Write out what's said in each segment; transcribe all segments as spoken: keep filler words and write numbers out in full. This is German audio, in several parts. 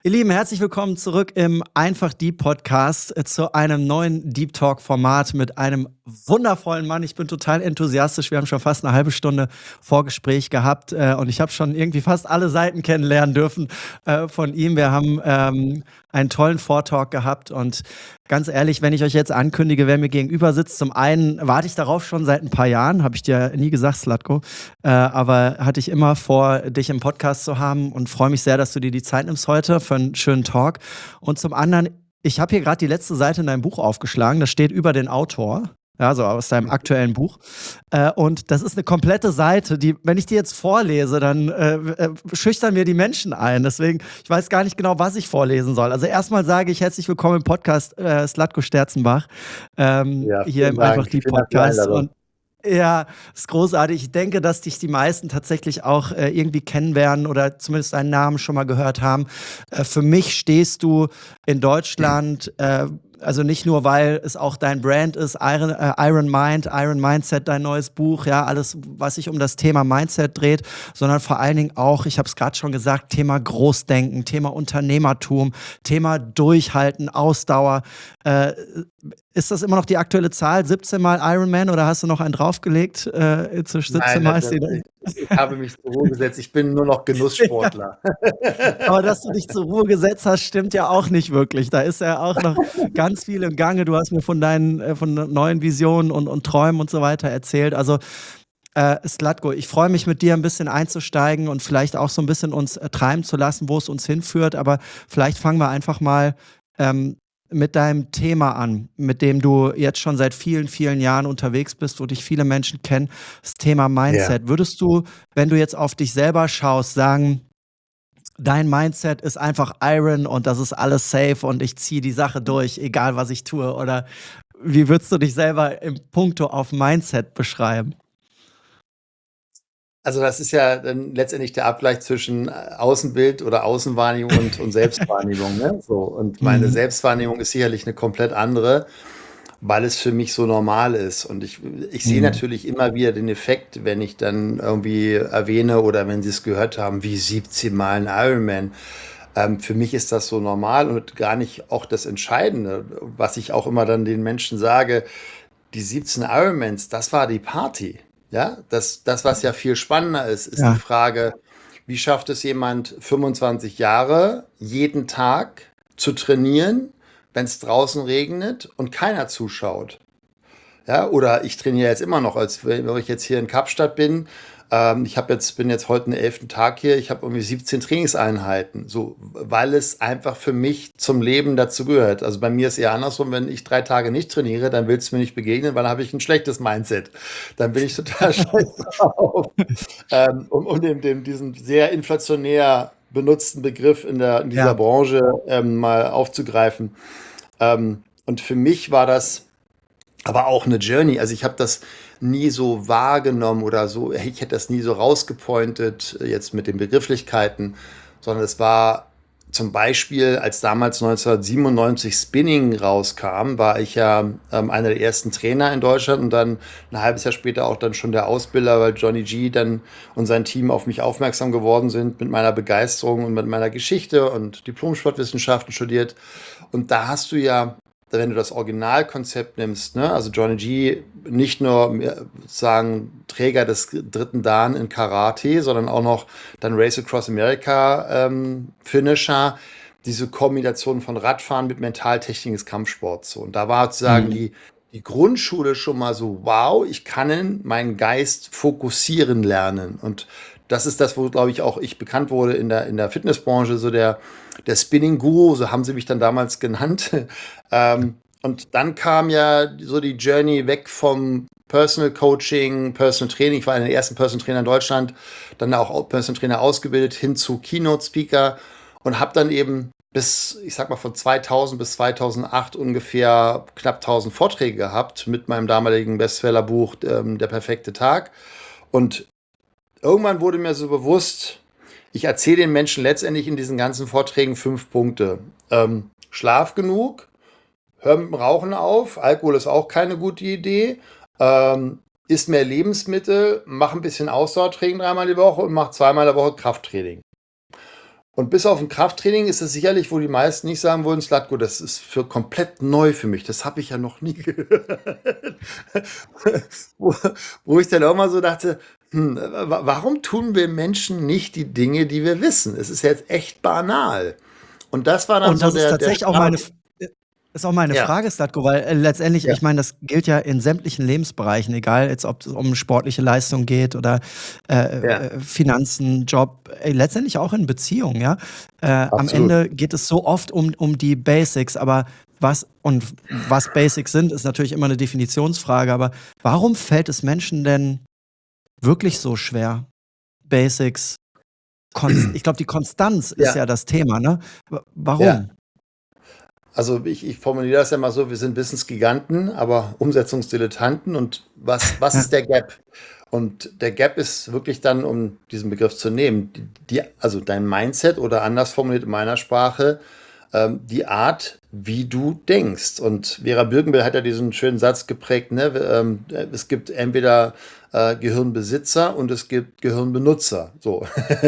Ihr Lieben, herzlich willkommen zurück im Einfach Deep Podcast äh, zu einem neuen Deep Talk Format mit einem wundervollen Mann. Ich bin total enthusiastisch. Wir haben schon fast eine halbe Stunde Vorgespräch gehabt äh, und ich habe schon irgendwie fast alle Seiten kennenlernen dürfen äh, von ihm. Wir haben ähm, einen tollen Vortalk gehabt und ganz ehrlich, wenn ich euch jetzt ankündige, wer mir gegenüber sitzt, zum einen warte ich darauf schon seit ein paar Jahren, habe ich dir nie gesagt, Slatko, äh, aber hatte ich immer vor, dich im Podcast zu haben und freue mich sehr, dass du dir die Zeit nimmst heute für einen schönen Talk. Und zum anderen, ich habe hier gerade die letzte Seite in deinem Buch aufgeschlagen, da steht über den Autor. Ja, so aus deinem aktuellen Buch. Äh, und das ist eine komplette Seite, die, wenn ich die jetzt vorlese, dann äh, äh, schüchtern mir die Menschen ein. Deswegen, ich weiß gar nicht genau, was ich vorlesen soll. Also erstmal sage ich herzlich willkommen im Podcast äh, Slatko Sterzenbach, ähm, Ja, hier vielen im Einfach Dank. die Vielen Dank für die Podcast. Einladung. Und ja, ist großartig. Ich denke, dass dich die meisten tatsächlich auch äh, irgendwie kennen werden oder zumindest deinen Namen schon mal gehört haben. Äh, für mich stehst du in Deutschland, äh, also nicht nur, weil es auch dein Brand ist, Iron, äh, Iron Mind, Iron Mindset, dein neues Buch, ja, alles, was sich um das Thema Mindset dreht, sondern vor allen Dingen auch, ich habe es gerade schon gesagt, Thema Großdenken, Thema Unternehmertum, Thema Durchhalten, Ausdauer. Äh, ist das immer noch die aktuelle Zahl, siebzehn Mal Ironman, oder hast du noch einen draufgelegt? Äh, inzwischen siebzehn Nein, Mal das, ist die das, ich, ich habe mich zur Ruhe gesetzt. Ich bin nur noch ja. Genusssportler. Aber dass du dich zur Ruhe gesetzt hast, stimmt ja auch nicht wirklich. Da ist ja auch noch ganz viel im Gange. Du hast mir von deinen äh, von neuen Visionen und, und Träumen und so weiter erzählt. Also äh, Slatko, ich freue mich mit dir ein bisschen einzusteigen und vielleicht auch so ein bisschen uns äh, treiben zu lassen, wo es uns hinführt. Aber vielleicht fangen wir einfach mal ähm, mit deinem Thema an, mit dem du jetzt schon seit vielen, vielen Jahren unterwegs bist, wo dich viele Menschen kennen, das Thema Ja. Mindset. Würdest du, wenn du jetzt auf dich selber schaust, sagen, dein Mindset ist einfach Iron und das ist alles safe und ich ziehe die Sache durch, egal was ich tue? Oder wie würdest du dich selber im Punkto auf Mindset beschreiben? Also das ist ja dann letztendlich der Abgleich zwischen äh, Außenbild oder Außenwahrnehmung und, und Selbstwahrnehmung. Ne? So, und meine Mhm. Selbstwahrnehmung ist sicherlich eine komplett andere, weil es für mich so normal ist. Und ich, ich sehe Mhm. natürlich immer wieder den Effekt, wenn ich dann irgendwie erwähne oder wenn Sie es gehört haben, wie siebzehn Mal ein Ironman. Ähm, für mich ist das so normal und gar nicht auch das Entscheidende, was ich auch immer dann den Menschen sage, die siebzehn Ironmans, das war die Party. Ja, das, das, was ja viel spannender ist, ist die Ja. Frage, wie schafft es jemand, fünfundzwanzig Jahre jeden Tag zu trainieren, wenn es draußen regnet und keiner zuschaut? Ja, oder ich trainiere jetzt immer noch, als wenn wenn ich jetzt hier in Kapstadt bin. Ähm, ich habe jetzt, bin jetzt heute den elften Tag hier. Ich habe irgendwie siebzehn Trainingseinheiten, so, weil es einfach für mich zum Leben dazu gehört. Also bei mir ist eher andersrum, wenn ich drei Tage nicht trainiere, dann willst du mir nicht begegnen, weil dann habe ich ein schlechtes Mindset. Dann bin ich total scheiße drauf. Ähm, um um dem, dem, diesen sehr inflationär benutzten Begriff in, der, in dieser Ja. Branche ähm, mal aufzugreifen. Ähm, und für mich war das aber auch eine Journey. Also ich habe das nie so wahrgenommen oder so, ich hätte das nie so rausgepointet, äh, jetzt mit den Begrifflichkeiten, sondern es war zum Beispiel, als damals neunzehnhundertsiebenundneunzig Spinning rauskam, war ich ja ähm, einer der ersten Trainer in Deutschland und dann ein halbes Jahr später auch dann schon der Ausbilder, weil Johnny G dann und sein Team auf mich aufmerksam geworden sind mit meiner Begeisterung und mit meiner Geschichte und Diplom-Sportwissenschaften studiert. Und da hast du ja, wenn du das Originalkonzept nimmst, ne, also Johnny G nicht nur äh, sozusagen Träger des dritten Dan in Karate, sondern auch noch dann Race Across America ähm, Finisher, diese Kombination von Radfahren mit Mentaltechnik des Kampfsports. So. Und da war sozusagen Mhm. die, die Grundschule schon mal so, wow, ich kann meinen Geist fokussieren lernen. Und das ist das, wo, glaube ich, auch ich bekannt wurde in der, in der Fitnessbranche, so der, der Spinning Guru, so haben sie mich dann damals genannt. ähm, und dann kam ja so die Journey weg vom Personal Coaching, Personal Training. Ich war einer der ersten Personal Trainer in Deutschland, dann auch Personal Trainer ausgebildet, hin zu Keynote Speaker und habe dann eben bis, ich sag mal, von zweitausend bis zweitausendacht ungefähr knapp tausend Vorträge gehabt mit meinem damaligen Bestsellerbuch ähm, Der perfekte Tag. Und irgendwann wurde mir so bewusst, ich erzähle den Menschen letztendlich in diesen ganzen Vorträgen fünf Punkte. Ähm, schlaf genug, hör mit dem Rauchen auf, Alkohol ist auch keine gute Idee, ähm, isst mehr Lebensmittel, mach ein bisschen Ausdauertraining dreimal die Woche und mach zweimal in der Woche Krafttraining. Und bis auf ein Krafttraining ist es sicherlich, wo die meisten nicht sagen würden, Slatko, das ist für komplett neu für mich. Das habe ich ja noch nie gehört. wo, wo ich dann auch mal so dachte, hm, wa- warum tun wir Menschen nicht die Dinge, die wir wissen? Es ist jetzt echt banal. Und das war dann Und so das ist der, der tatsächlich auch meine, Start. ist auch meine Ja, Frage, Slatko, weil äh, letztendlich, ja, ich meine, das gilt ja in sämtlichen Lebensbereichen, egal jetzt, ob es um sportliche Leistung geht oder äh, ja, äh, Finanzen, Job, äh, letztendlich auch in Beziehungen, ja. Äh, am absolut. Ende geht es so oft um, um die Basics, aber was und was Basics sind, ist natürlich immer eine Definitionsfrage, aber warum fällt es Menschen denn wirklich so schwer? Basics, Konst ich glaube, die Konstanz ist Ja, ja das Thema, ne? W ja. warum? Also ich, ich formuliere das ja mal so, wir sind Wissensgiganten, aber Umsetzungsdilettanten. Und was, was Ja, ist der Gap? Und der Gap ist wirklich dann, um diesen Begriff zu nehmen, die, die, also dein Mindset oder anders formuliert in meiner Sprache, ähm, die Art, wie du denkst. Und Vera Birkenbill hat ja diesen schönen Satz geprägt, ne? Ähm, es gibt entweder äh, Gehirnbesitzer und es gibt Gehirnbenutzer. So.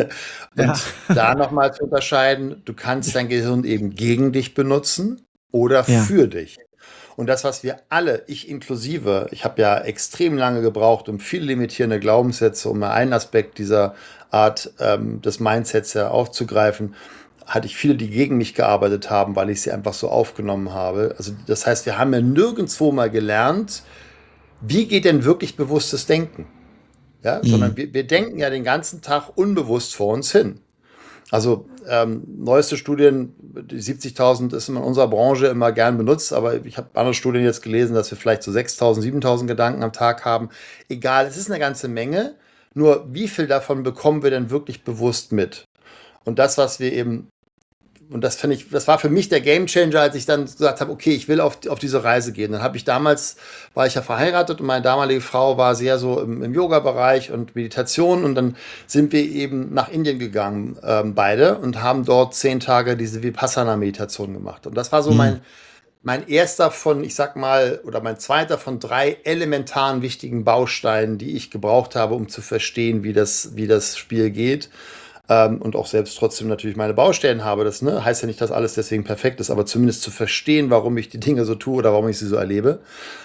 ja. Und da nochmal zu unterscheiden, du kannst dein Gehirn eben gegen dich benutzen oder Ja. für dich. Und das, was wir alle, ich inklusive, ich habe ja extrem lange gebraucht, um viele limitierende Glaubenssätze, um mal einen Aspekt dieser Art ähm, des Mindsets ja aufzugreifen, hatte ich viele, die gegen mich gearbeitet haben, weil ich sie einfach so aufgenommen habe. Also das heißt, wir haben ja nirgendwo mal gelernt, wie geht denn wirklich bewusstes Denken? Ja, sondern Mhm. wir, wir denken ja den ganzen Tag unbewusst vor uns hin. Also ähm, neueste Studien, die siebzigtausend ist in unserer Branche immer gern benutzt, aber ich habe andere Studien jetzt gelesen, dass wir vielleicht so sechstausend, siebentausend Gedanken am Tag haben. Egal, es ist eine ganze Menge. Nur wie viel davon bekommen wir denn wirklich bewusst mit? Und das, was wir eben, und das finde ich, das war für mich der Gamechanger, als ich dann gesagt habe, okay, ich will auf, auf diese Reise gehen. Dann habe ich damals, war ich ja verheiratet und meine damalige Frau war sehr so im, im Yoga-Bereich und Meditation und dann sind wir eben nach Indien gegangen, ähm, beide, und haben dort zehn Tage diese Vipassana-Meditation gemacht. Und das war so Mhm. mein, mein erster von, ich sag mal, oder mein zweiter von drei elementaren wichtigen Bausteinen, die ich gebraucht habe, um zu verstehen, wie das, wie das Spiel geht. Ähm, und auch selbst trotzdem natürlich meine Baustellen habe. Das, ne, heißt ja nicht, dass alles deswegen perfekt ist, aber zumindest zu verstehen, warum ich die Dinge so tue oder warum ich sie so erlebe.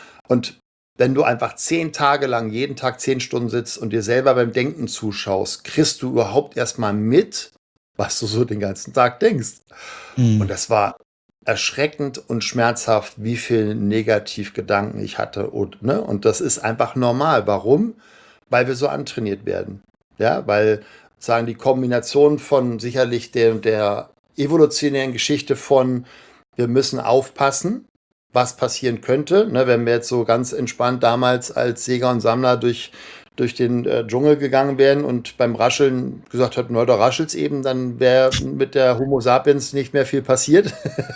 Und wenn du einfach zehn Tage lang jeden Tag zehn Stunden sitzt und dir selber beim Denken zuschaust, kriegst du überhaupt erstmal mit, was du so den ganzen Tag denkst. Und Mhm. das war erschreckend und schmerzhaft, wie viel Negativgedanken ich hatte. Und, ne? Und das ist einfach normal. Warum? Weil wir so antrainiert werden. Ja, weil sagen die Kombination von sicherlich der, der evolutionären Geschichte von, wir müssen aufpassen, was passieren könnte. Ne, wenn wir jetzt so ganz entspannt damals als Jäger und Sammler durch, durch den äh, Dschungel gegangen wären und beim Rascheln gesagt hätten, na, da raschelt's eben, dann wäre mit der Homo sapiens nicht mehr viel passiert.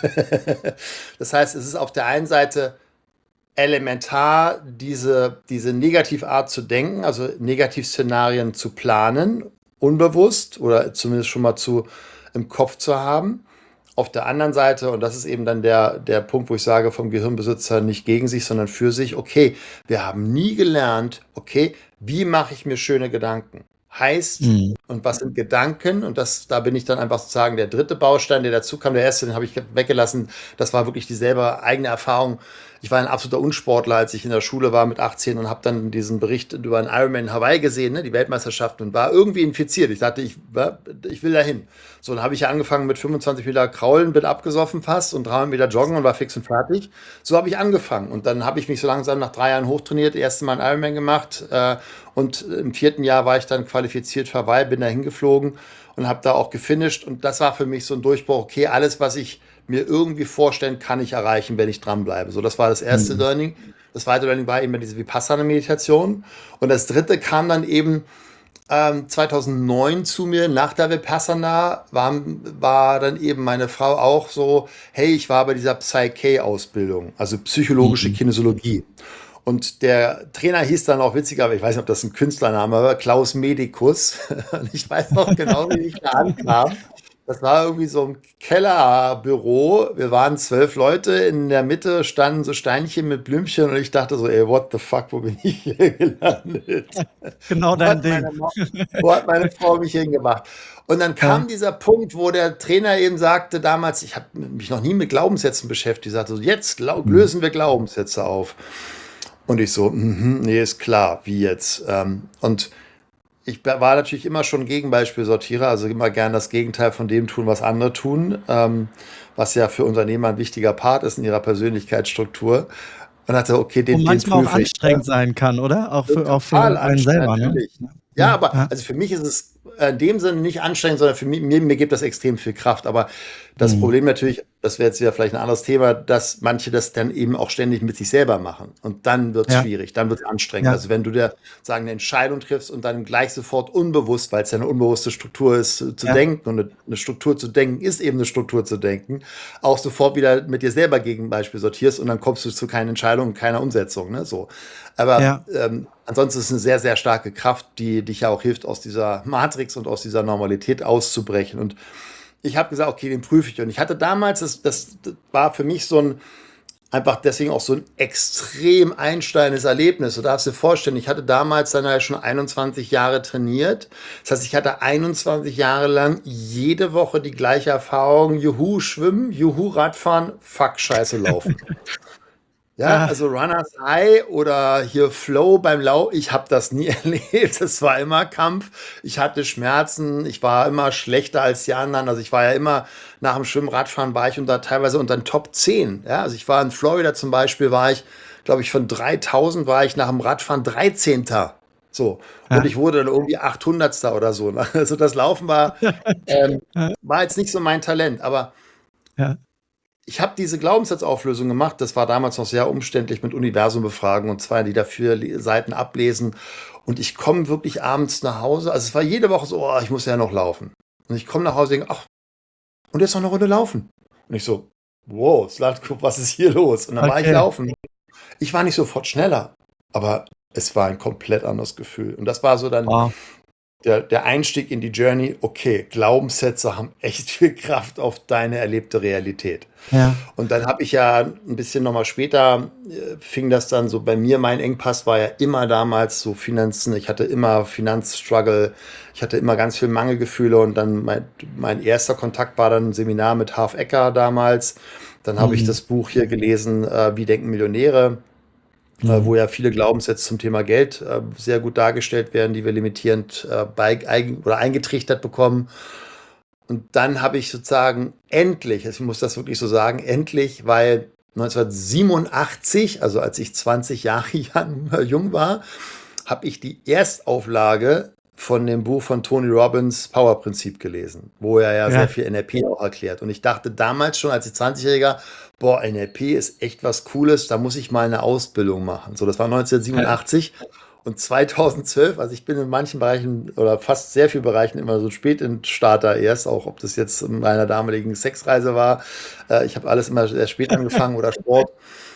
Das heißt, es ist auf der einen Seite elementar, diese, diese Negativart zu denken, also Negativszenarien zu planen, unbewusst oder zumindest schon mal zu, im Kopf zu haben. Auf der anderen Seite, und das ist eben dann der, der Punkt, wo ich sage, vom Gehirnbesitzer nicht gegen sich, sondern für sich, okay, wir haben nie gelernt, okay, wie mache ich mir schöne Gedanken? Heißt, Mhm. und was sind Gedanken? Und das, da bin ich dann einfach sozusagen der dritte Baustein, der dazu kam. Der erste, den habe ich weggelassen. Das war wirklich dieselbe eigene Erfahrung. Ich war ein absoluter Unsportler, als ich in der Schule war mit achtzehn und habe dann diesen Bericht über einen Ironman in Hawaii gesehen, ne, die Weltmeisterschaft, und war irgendwie infiziert. Ich dachte, ich, ich will dahin. So, dann habe ich ja angefangen mit fünfundzwanzig Meter Kraulen, bin abgesoffen fast und dreihundert Meter joggen und war fix und fertig. So habe ich angefangen. Und dann habe ich mich so langsam nach drei Jahren hochtrainiert, erste Mal einen Ironman gemacht. Äh, und im vierten Jahr war ich dann qualifiziert für Hawaii, bin da hingeflogen und habe da auch gefinisht. Und das war für mich so ein Durchbruch. Okay, alles, was ich mir irgendwie vorstellen kann, ich erreichen, wenn ich dranbleibe. So, das war das erste Mhm. Learning. Das zweite Learning war eben diese Vipassana-Meditation. Und das dritte kam dann eben ähm, zweitausendneun zu mir, nach der Vipassana, war, war dann eben meine Frau auch so, hey, ich war bei dieser Psyche-Ausbildung, also psychologische Mhm. Kinesiologie. Und der Trainer hieß dann auch witziger, aber ich weiß nicht, ob das ein Künstlername war, Klaus Medikus. Und ich weiß noch genau, wie ich da ankam. Das war irgendwie so ein Kellerbüro. Wir waren zwölf Leute. In der Mitte standen so Steinchen mit Blümchen und ich dachte so, ey, what the fuck, wo bin ich hier gelandet? Genau Wo dein hat Ding. meine, Mo- wo hat meine Frau mich hingemacht? Und dann Ja. kam dieser Punkt, wo der Trainer eben sagte damals, ich habe mich noch nie mit Glaubenssätzen beschäftigt, sagte so, jetzt glau- Hm. lösen wir Glaubenssätze auf. Und ich so, mhm, nee, ist klar, wie jetzt? Ähm, und ich war natürlich immer schon Gegenbeispielsortierer, also immer gern das Gegenteil von dem tun, was andere tun, ähm, was ja für Unternehmer ein wichtiger Part ist in ihrer Persönlichkeitsstruktur. Und dachte, okay, Und den, den manchmal auch prüfe ich. Ne? anstrengend sein kann, oder? Auch für, auch Total für einen anstrengend, selber, ne? natürlich. Ja, Ja, aber ja, also für mich ist es äh, in dem Sinne nicht anstrengend, sondern für mich, mir, mir gibt das extrem viel Kraft. Aber das hm. Problem natürlich, das wäre jetzt wieder vielleicht ein anderes Thema, dass manche das dann eben auch ständig mit sich selber machen. Und dann wird es Ja, schwierig, dann wird es anstrengend. ja, Also wenn du dir sagen, eine Entscheidung triffst und dann gleich sofort unbewusst, weil es ja eine unbewusste Struktur ist, zu, zu ja, denken und eine, eine Struktur zu denken ist eben eine Struktur zu denken, auch sofort wieder mit dir selber Gegenbeispiel sortierst und dann kommst du zu keinen Entscheidungen, keiner Umsetzung. Ne? So. Aber ja, ähm, ansonsten ist es eine sehr, sehr starke Kraft, die dich ja auch hilft, aus dieser Matrix und aus dieser Normalität auszubrechen. Und ich habe gesagt, okay, den prüfe ich. Und ich hatte damals, das, das, das war für mich so ein, einfach deswegen auch so ein extrem einsteigendes Erlebnis. Du darfst dir vorstellen, ich hatte damals dann ja schon einundzwanzig Jahre trainiert. Das heißt, ich hatte einundzwanzig Jahre lang jede Woche die gleiche Erfahrung. Juhu, schwimmen, juhu, Radfahren, fuck, scheiße, laufen. Ja, ja, also Runners High oder hier Flow beim Lau, ich habe das nie erlebt. Es war immer Kampf. Ich hatte Schmerzen. Ich war immer schlechter als die anderen. Also ich war ja immer nach dem Schwimmen, Radfahren war ich unter teilweise unter den Top zehn. Ja, also ich war in Florida zum Beispiel, war ich, glaube ich, von dreitausend war ich nach dem Radfahren dreizehnter. So. Und ja, ich wurde dann irgendwie achthundertster oder so. Ne? Also das Laufen war, ähm, ja, war jetzt nicht so mein Talent. Aber ja, ich habe diese Glaubenssatzauflösung gemacht. Das war damals noch sehr umständlich mit Universum befragen und zwei, die dafür le- Seiten ablesen. Und ich komme wirklich abends nach Hause. Also es war jede Woche so, oh, ich muss ja noch laufen. Und ich komme nach Hause und denke, ach, und jetzt noch eine Runde laufen. Und ich so, wow, Slatko, was ist hier los? Und dann war ich okay. laufen. Ich war nicht sofort schneller, aber es war ein komplett anderes Gefühl. Und das war so dann Wow. der, der Einstieg in die Journey. Okay, Glaubenssätze haben echt viel Kraft auf deine erlebte Realität. Ja, Und dann habe ich ja ein bisschen nochmal später, äh, fing das dann so bei mir, mein Engpass war ja immer damals so Finanzen, ich hatte immer Finanzstruggle, ich hatte immer ganz viel Mangelgefühle und dann mein, mein erster Kontakt war dann ein Seminar mit Harv Eker damals. Dann habe ich hm, das Buch hier gelesen, äh, Wie denken Millionäre, äh, hm, wo ja viele Glaubenssätze zum Thema Geld äh, sehr gut dargestellt werden, die wir limitierend äh, bei, eigen, oder eingetrichtert bekommen. Und dann habe ich sozusagen endlich, also ich muss das wirklich so sagen, endlich, weil neunzehnhundertsiebenundachtzig, also als ich zwanzig Jahre jung war, habe ich die Erstauflage von dem Buch von Tony Robbins Power-Prinzip gelesen, wo er ja sehr ja, viel N L P auch erklärt. Und ich dachte damals schon als zwanzigjähriger, boah, N L P ist echt was Cooles, da muss ich mal eine Ausbildung machen. So, das war ja, neunzehnhundertsiebenundachtzig. Und zweitausendzwölf, also ich bin in manchen Bereichen oder fast sehr vielen Bereichen immer so spät in Starter erst, auch ob das jetzt in meiner damaligen Sexreise war. Äh, ich habe alles immer sehr spät angefangen oder Sport.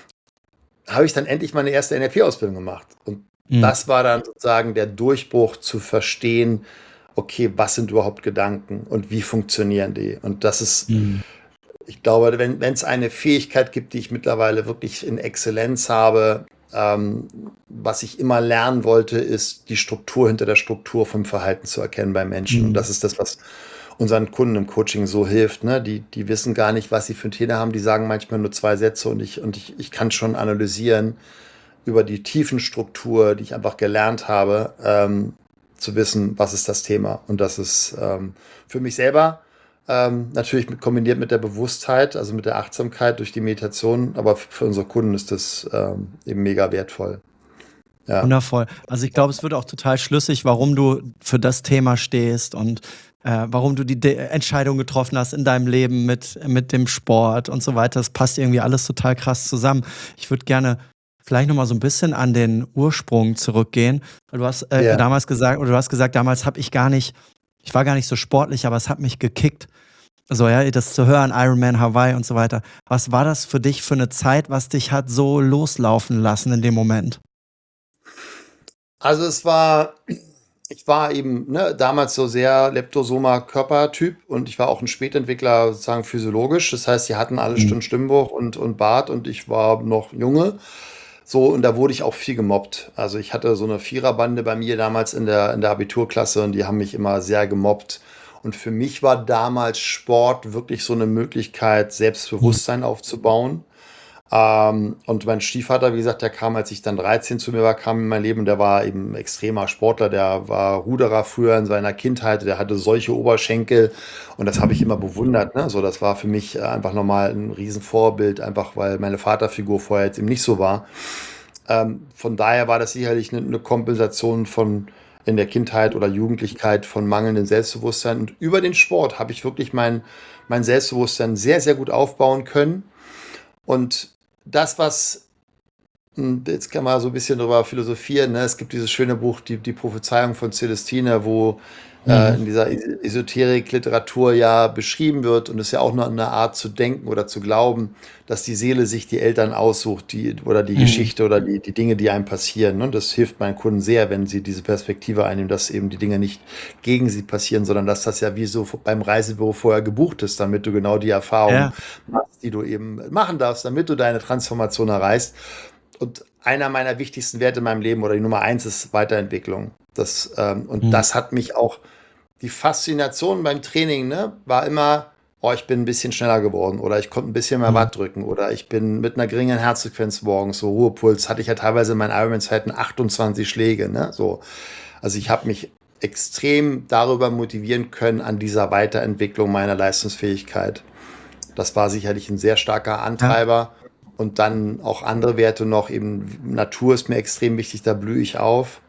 Habe ich dann endlich meine erste N L P-Ausbildung gemacht. Und hm, das war dann sozusagen der Durchbruch zu verstehen, okay, was sind überhaupt Gedanken und wie funktionieren die? Und das ist, hm, ich glaube, wenn wenn es eine Fähigkeit gibt, die ich mittlerweile wirklich in Exzellenz habe, ähm, was ich immer lernen wollte, ist die Struktur hinter der Struktur vom Verhalten zu erkennen bei Menschen. Und hm, das ist das, was unseren Kunden im Coaching so hilft. Ne? Die, die wissen gar nicht, was sie für ein Thema haben. Die sagen manchmal nur zwei Sätze und ich, und ich, ich kann schon analysieren über die Tiefenstruktur, die ich einfach gelernt habe, ähm, zu wissen, was ist das Thema. Und das ist ähm, für mich selber ähm, natürlich mit, kombiniert mit der Bewusstheit, also mit der Achtsamkeit durch die Meditation, aber f- für unsere Kunden ist das ähm, eben mega wertvoll. Ja, wundervoll. Also ich glaube, es wird auch total schlüssig, warum du für das Thema stehst und äh, warum du die De Entscheidung getroffen hast in deinem Leben mit, mit dem Sport und so weiter. Das passt irgendwie alles total krass zusammen. Ich würde gerne vielleicht noch mal so ein bisschen an den Ursprung zurückgehen. Du hast äh, ja. damals gesagt, oder du hast gesagt, damals habe ich gar nicht, ich war gar nicht so sportlich, aber es hat mich gekickt. So, ja, das zu hören, Ironman Hawaii und so weiter. Was war das für dich für eine Zeit, was dich hat so loslaufen lassen in dem Moment? Also es war Ich war eben, ne, damals so sehr Leptosoma-Körpertyp und ich war auch ein Spätentwickler sozusagen physiologisch. Das heißt, die hatten alle Mhm. schon Stimmbruch und, und Bart und ich war noch Junge. So, und da wurde ich auch viel gemobbt. Also ich hatte so eine Viererbande bei mir damals in der, in der Abiturklasse und die haben mich immer sehr gemobbt. Und für mich war damals Sport wirklich so eine Möglichkeit, Mhm. Selbstbewusstsein aufzubauen. Ähm, und mein Stiefvater, wie gesagt, der kam, als ich dann dreizehn zu mir war, kam in mein Leben. Der war eben extremer Sportler, der war Ruderer früher in seiner Kindheit, der hatte solche Oberschenkel und das habe ich immer bewundert. Ne? So, das war für mich äh, einfach nochmal ein Riesenvorbild, einfach weil meine Vaterfigur vorher jetzt eben nicht so war. Ähm, von daher war das sicherlich eine, eine Kompensation von in der Kindheit oder Jugendlichkeit von mangelndem Selbstbewusstsein. Und über den Sport habe ich wirklich mein, mein Selbstbewusstsein sehr, sehr gut aufbauen können. Und das, was, hm, jetzt kann man so ein bisschen drüber philosophieren, ne? Es gibt dieses schöne Buch, die, die Prophezeiung von Celestine, wo äh, Mhm. in dieser Es- Esoterik-Literatur ja beschrieben wird und es ist ja auch nur eine Art zu denken oder zu glauben, dass die Seele sich die Eltern aussucht, die, oder die Mhm. Geschichte oder die, die Dinge, die einem passieren. Ne? Das hilft meinen Kunden sehr, wenn sie diese Perspektive einnehmen, dass eben die Dinge nicht gegen sie passieren, sondern dass das ja wie so beim Reisebüro vorher gebucht ist, damit du genau die Erfahrung Ja. machst, die du eben machen darfst, damit du deine Transformation erreichst. Und einer meiner wichtigsten Werte in meinem Leben oder die Nummer eins ist Weiterentwicklung. Das, ähm, und Mhm. das hat mich auch, die Faszination beim Training, ne, war immer, oh, ich bin ein bisschen schneller geworden oder ich konnte ein bisschen mehr Mhm. Watt drücken oder ich bin mit einer geringen Herzfrequenz morgens, so Ruhepuls, hatte ich ja teilweise in meinen Ironman-Zeiten achtundzwanzig Schläge, ne, so. Also ich habe mich extrem darüber motivieren können an dieser Weiterentwicklung meiner Leistungsfähigkeit. Das war sicherlich ein sehr starker Ja. Antreiber. Und dann auch andere Werte noch, eben Natur ist mir extrem wichtig, da blühe ich auf.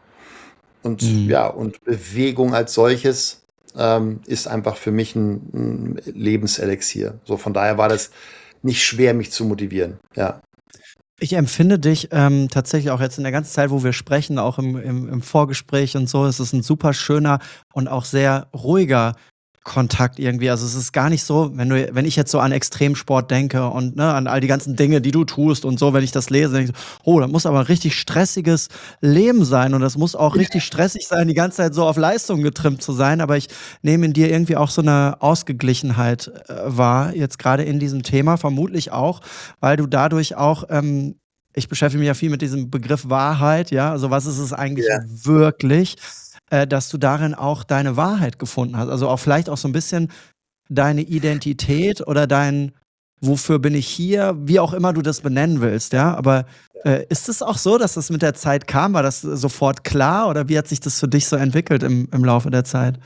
Und Mhm. ja, und Bewegung als solches ähm, ist einfach für mich ein, ein Lebenselixier. So von daher war das nicht schwer, mich zu motivieren. Ja. Ich empfinde dich ähm, tatsächlich auch jetzt in der ganzen Zeit, wo wir sprechen, auch im, im, im Vorgespräch und so, es ist ein super schöner und auch sehr ruhiger Kontakt irgendwie. Also es ist gar nicht so, wenn du, wenn ich jetzt so an Extremsport denke und ne, an all die ganzen Dinge, die du tust und so, wenn ich das lese, denke ich, so, oh, das muss aber ein richtig stressiges Leben sein und das muss auch richtig stressig sein, die ganze Zeit so auf Leistung getrimmt zu sein. Aber ich nehme in dir irgendwie auch so eine Ausgeglichenheit äh, wahr, jetzt gerade in diesem Thema, vermutlich auch, weil du dadurch auch ähm, ich beschäftige mich ja viel mit diesem Begriff Wahrheit, ja, also was ist es eigentlich Ja. wirklich, äh, dass du darin auch deine Wahrheit gefunden hast. Also auch vielleicht auch so ein bisschen deine Identität oder dein, wofür bin ich hier, wie auch immer du das benennen willst, ja. Aber äh, ist es auch so, dass das mit der Zeit kam? War das sofort klar oder wie hat sich das für dich so entwickelt im, im Laufe der Zeit?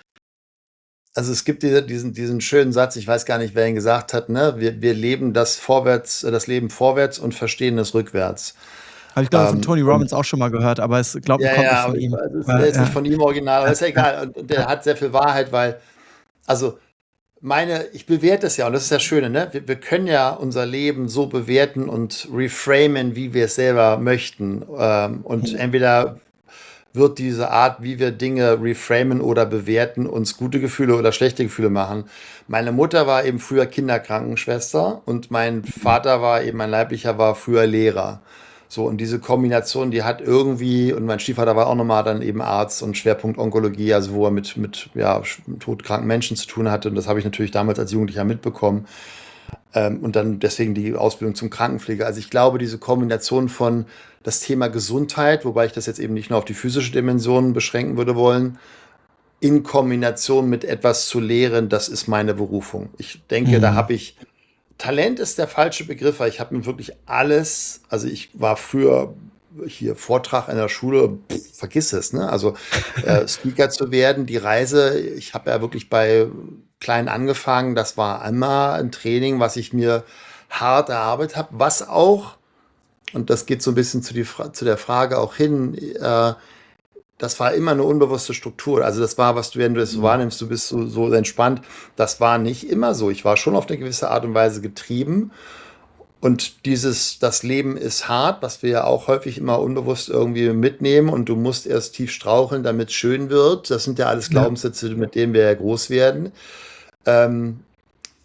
Also es gibt diese, diesen, diesen schönen Satz, ich weiß gar nicht, wer ihn gesagt hat, ne? Wir, wir leben das vorwärts, äh, das Leben vorwärts und verstehen es rückwärts. Habe ich, glaube ich, von Ähm, Tony und Robbins auch schon mal gehört, aber es glaube ja, kommt nicht ja, von aber ich ihm. weiß, es Ja, ist nicht ja, von ihm original, aber ja, ist ja ja, egal. Und, und der ja. hat sehr viel Wahrheit, weil, also meine, ich bewerte es ja, und das ist das Schöne, ne? Wir, wir können ja unser Leben so bewerten und reframen, wie wir es selber möchten. Ähm, und Mhm. entweder wird diese Art, wie wir Dinge reframen oder bewerten, uns gute Gefühle oder schlechte Gefühle machen. Meine Mutter war eben früher Kinderkrankenschwester und mein Mhm. Vater war eben, mein leiblicher war früher Lehrer. So, und diese Kombination, die hat irgendwie, und mein Stiefvater war auch nochmal dann eben Arzt und Schwerpunkt Onkologie, also wo er mit, mit ja, todkranken Menschen zu tun hatte. Und das habe ich natürlich damals als Jugendlicher mitbekommen. Ähm, und dann deswegen die Ausbildung zum Krankenpfleger. Also ich glaube, diese Kombination von das Thema Gesundheit, wobei ich das jetzt eben nicht nur auf die physische Dimension beschränken würde wollen, in Kombination mit etwas zu lehren, das ist meine Berufung. Ich denke, da Mhm. habe ich, Talent ist der falsche Begriff, weil ich habe mir wirklich alles, also ich war früher hier Vortrag in der Schule, pff, vergiss es, ne? Also äh, Speaker zu werden, die Reise, ich habe ja wirklich bei klein angefangen, das war einmal ein Training, was ich mir hart erarbeitet habe, was auch, und das geht so ein bisschen zu, die, Fra- zu der Frage auch hin, äh, das war immer eine unbewusste Struktur. Also das war, was du, wenn du es so Mhm. wahrnimmst, du bist so, so entspannt. Das war nicht immer so. Ich war schon auf eine gewisse Art und Weise getrieben. Und dieses, das Leben ist hart, was wir ja auch häufig immer unbewusst irgendwie mitnehmen und du musst erst tief straucheln, damit es schön wird. Das sind ja alles Ja. Glaubenssätze, mit denen wir ja groß werden. Ähm,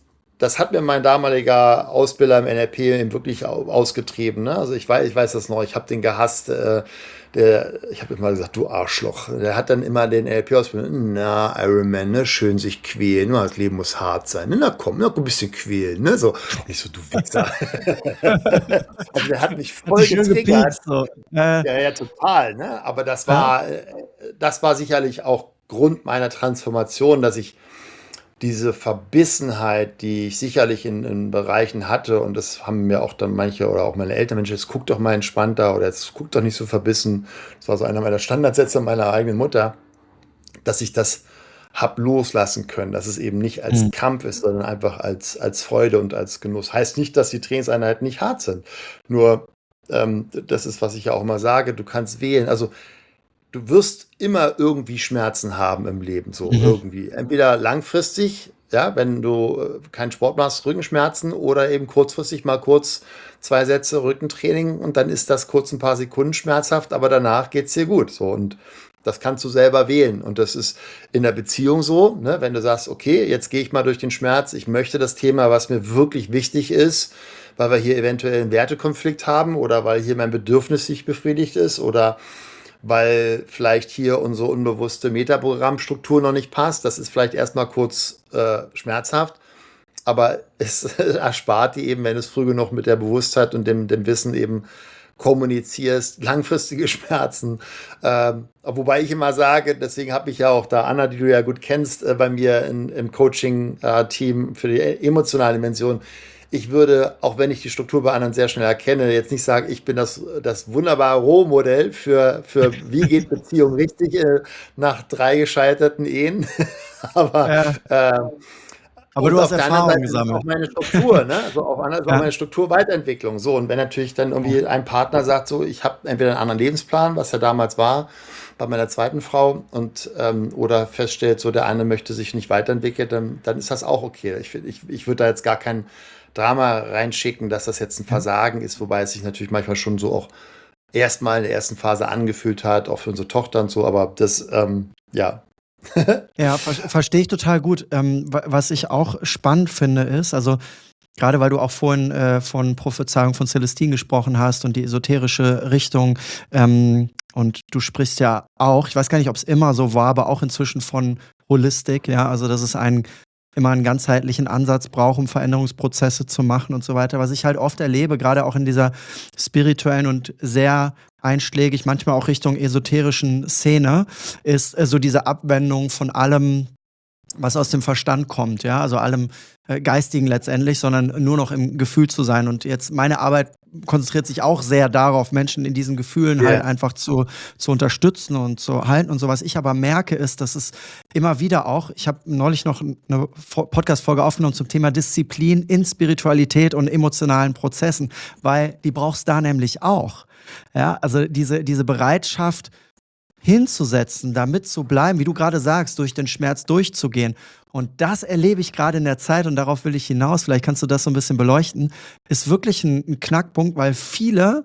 das hat mir mein damaliger Ausbilder im N L P eben wirklich au- ausgetrieben. Ne? Also ich weiß, ich weiß das noch, ich habe den gehasst. Äh, der, ich habe immer gesagt, du Arschloch. Der hat dann immer den N L P-Ausbilder, na, Ironman, ne, schön sich quälen, nur das Leben muss hart sein. Ne? Na komm, na, ein bisschen quälen. Ne? So, ich so, du Wichser. Also der hat mich Hat voll dich schön getriggert. gepiekst. So. Äh, Ja, ja, total, ne? Aber das ja. war, äh, das war sicherlich auch Grund meiner Transformation, dass ich diese Verbissenheit, die ich sicherlich in, in Bereichen hatte, und das haben mir auch dann manche oder auch meine Eltern, Mensch, jetzt guck doch mal entspannter oder jetzt guck doch nicht so verbissen. Das war so einer meiner Standardsätze meiner eigenen Mutter, dass ich das hab loslassen können, dass es eben nicht als Mhm. Kampf ist, sondern einfach als, als Freude und als Genuss. Heißt nicht, dass die Trainingseinheiten nicht hart sind. Nur, ähm, das ist, was ich ja auch immer sage, du kannst wählen. Also du wirst immer irgendwie Schmerzen haben im Leben, so Mhm. irgendwie. Entweder langfristig, ja, wenn du äh, keinen Sport machst, Rückenschmerzen, oder eben kurzfristig mal kurz zwei Sätze Rückentraining und dann ist das kurz ein paar Sekunden schmerzhaft, aber danach geht's dir gut. So, und das kannst du selber wählen. Und das ist in der Beziehung so, ne, wenn du sagst, okay, jetzt gehe ich mal durch den Schmerz, ich möchte das Thema, was mir wirklich wichtig ist, weil wir hier eventuell einen Wertekonflikt haben oder weil hier mein Bedürfnis nicht befriedigt ist oder weil vielleicht hier unsere unbewusste Metaprogrammstruktur noch nicht passt. Das ist vielleicht erstmal kurz äh, schmerzhaft, aber es erspart dir eben, wenn du es früh genug mit der Bewusstheit und dem, dem Wissen eben kommunizierst, langfristige Schmerzen. Ähm, wobei ich immer sage, deswegen habe ich ja auch da Anna, die du ja gut kennst, äh, bei mir in, im Coaching-Team für die emotionale Dimension. Ich würde, auch wenn ich die Struktur bei anderen sehr schnell erkenne, jetzt nicht sagen, ich bin das, das wunderbare Rohmodell für, für wie geht Beziehung richtig äh, nach drei gescheiterten Ehen. Aber Ja. äh, Aber du und hast auf der anderen Erfahrung Seite ist es auch gesammelt. meine Struktur, ne? So auf einer ist auch Ja. meine Strukturweiterentwicklung. So, und wenn natürlich dann irgendwie ein Partner sagt, so, ich habe entweder einen anderen Lebensplan, was ja damals war, bei meiner zweiten Frau, und ähm, oder feststellt, so der eine möchte sich nicht weiterentwickeln, dann, dann ist das auch okay. Ich, find- ich, ich würde da jetzt gar kein Drama reinschicken, dass das jetzt ein Ja. Versagen ist, wobei es sich natürlich manchmal schon so auch erstmal in der ersten Phase angefühlt hat, auch für unsere Tochter und so, aber das, ähm, ja. Ja, ver verstehe ich total gut. Ähm, wa was ich auch spannend finde, ist, also gerade weil du auch vorhin äh, von Prophezeiung von Celestine gesprochen hast und die esoterische Richtung, ähm, und du sprichst ja auch, ich weiß gar nicht, ob es immer so war, aber auch inzwischen von Holistik, ja, also dass es einen immer einen ganzheitlichen Ansatz braucht, um Veränderungsprozesse zu machen und so weiter. Was ich halt oft erlebe, gerade auch in dieser spirituellen und sehr einschlägig, manchmal auch Richtung esoterischen Szene, ist äh, so diese Abwendung von allem, was aus dem Verstand kommt, ja, also allem äh, Geistigen letztendlich, sondern nur noch im Gefühl zu sein. Und jetzt meine Arbeit konzentriert sich auch sehr darauf, Menschen in diesen Gefühlen halt Ja. einfach zu, zu unterstützen und zu halten und so. Was ich aber merke, ist, dass es immer wieder auch, ich habe neulich noch eine Fo- Podcast-Folge aufgenommen zum Thema Disziplin in Spiritualität und emotionalen Prozessen, weil die brauchst da nämlich auch. Ja, also diese, diese Bereitschaft, hinzusetzen, damit zu bleiben, wie du gerade sagst, durch den Schmerz durchzugehen. Und das erlebe ich gerade in der Zeit und darauf will ich hinaus, vielleicht kannst du das so ein bisschen beleuchten, ist wirklich ein, ein Knackpunkt, weil viele,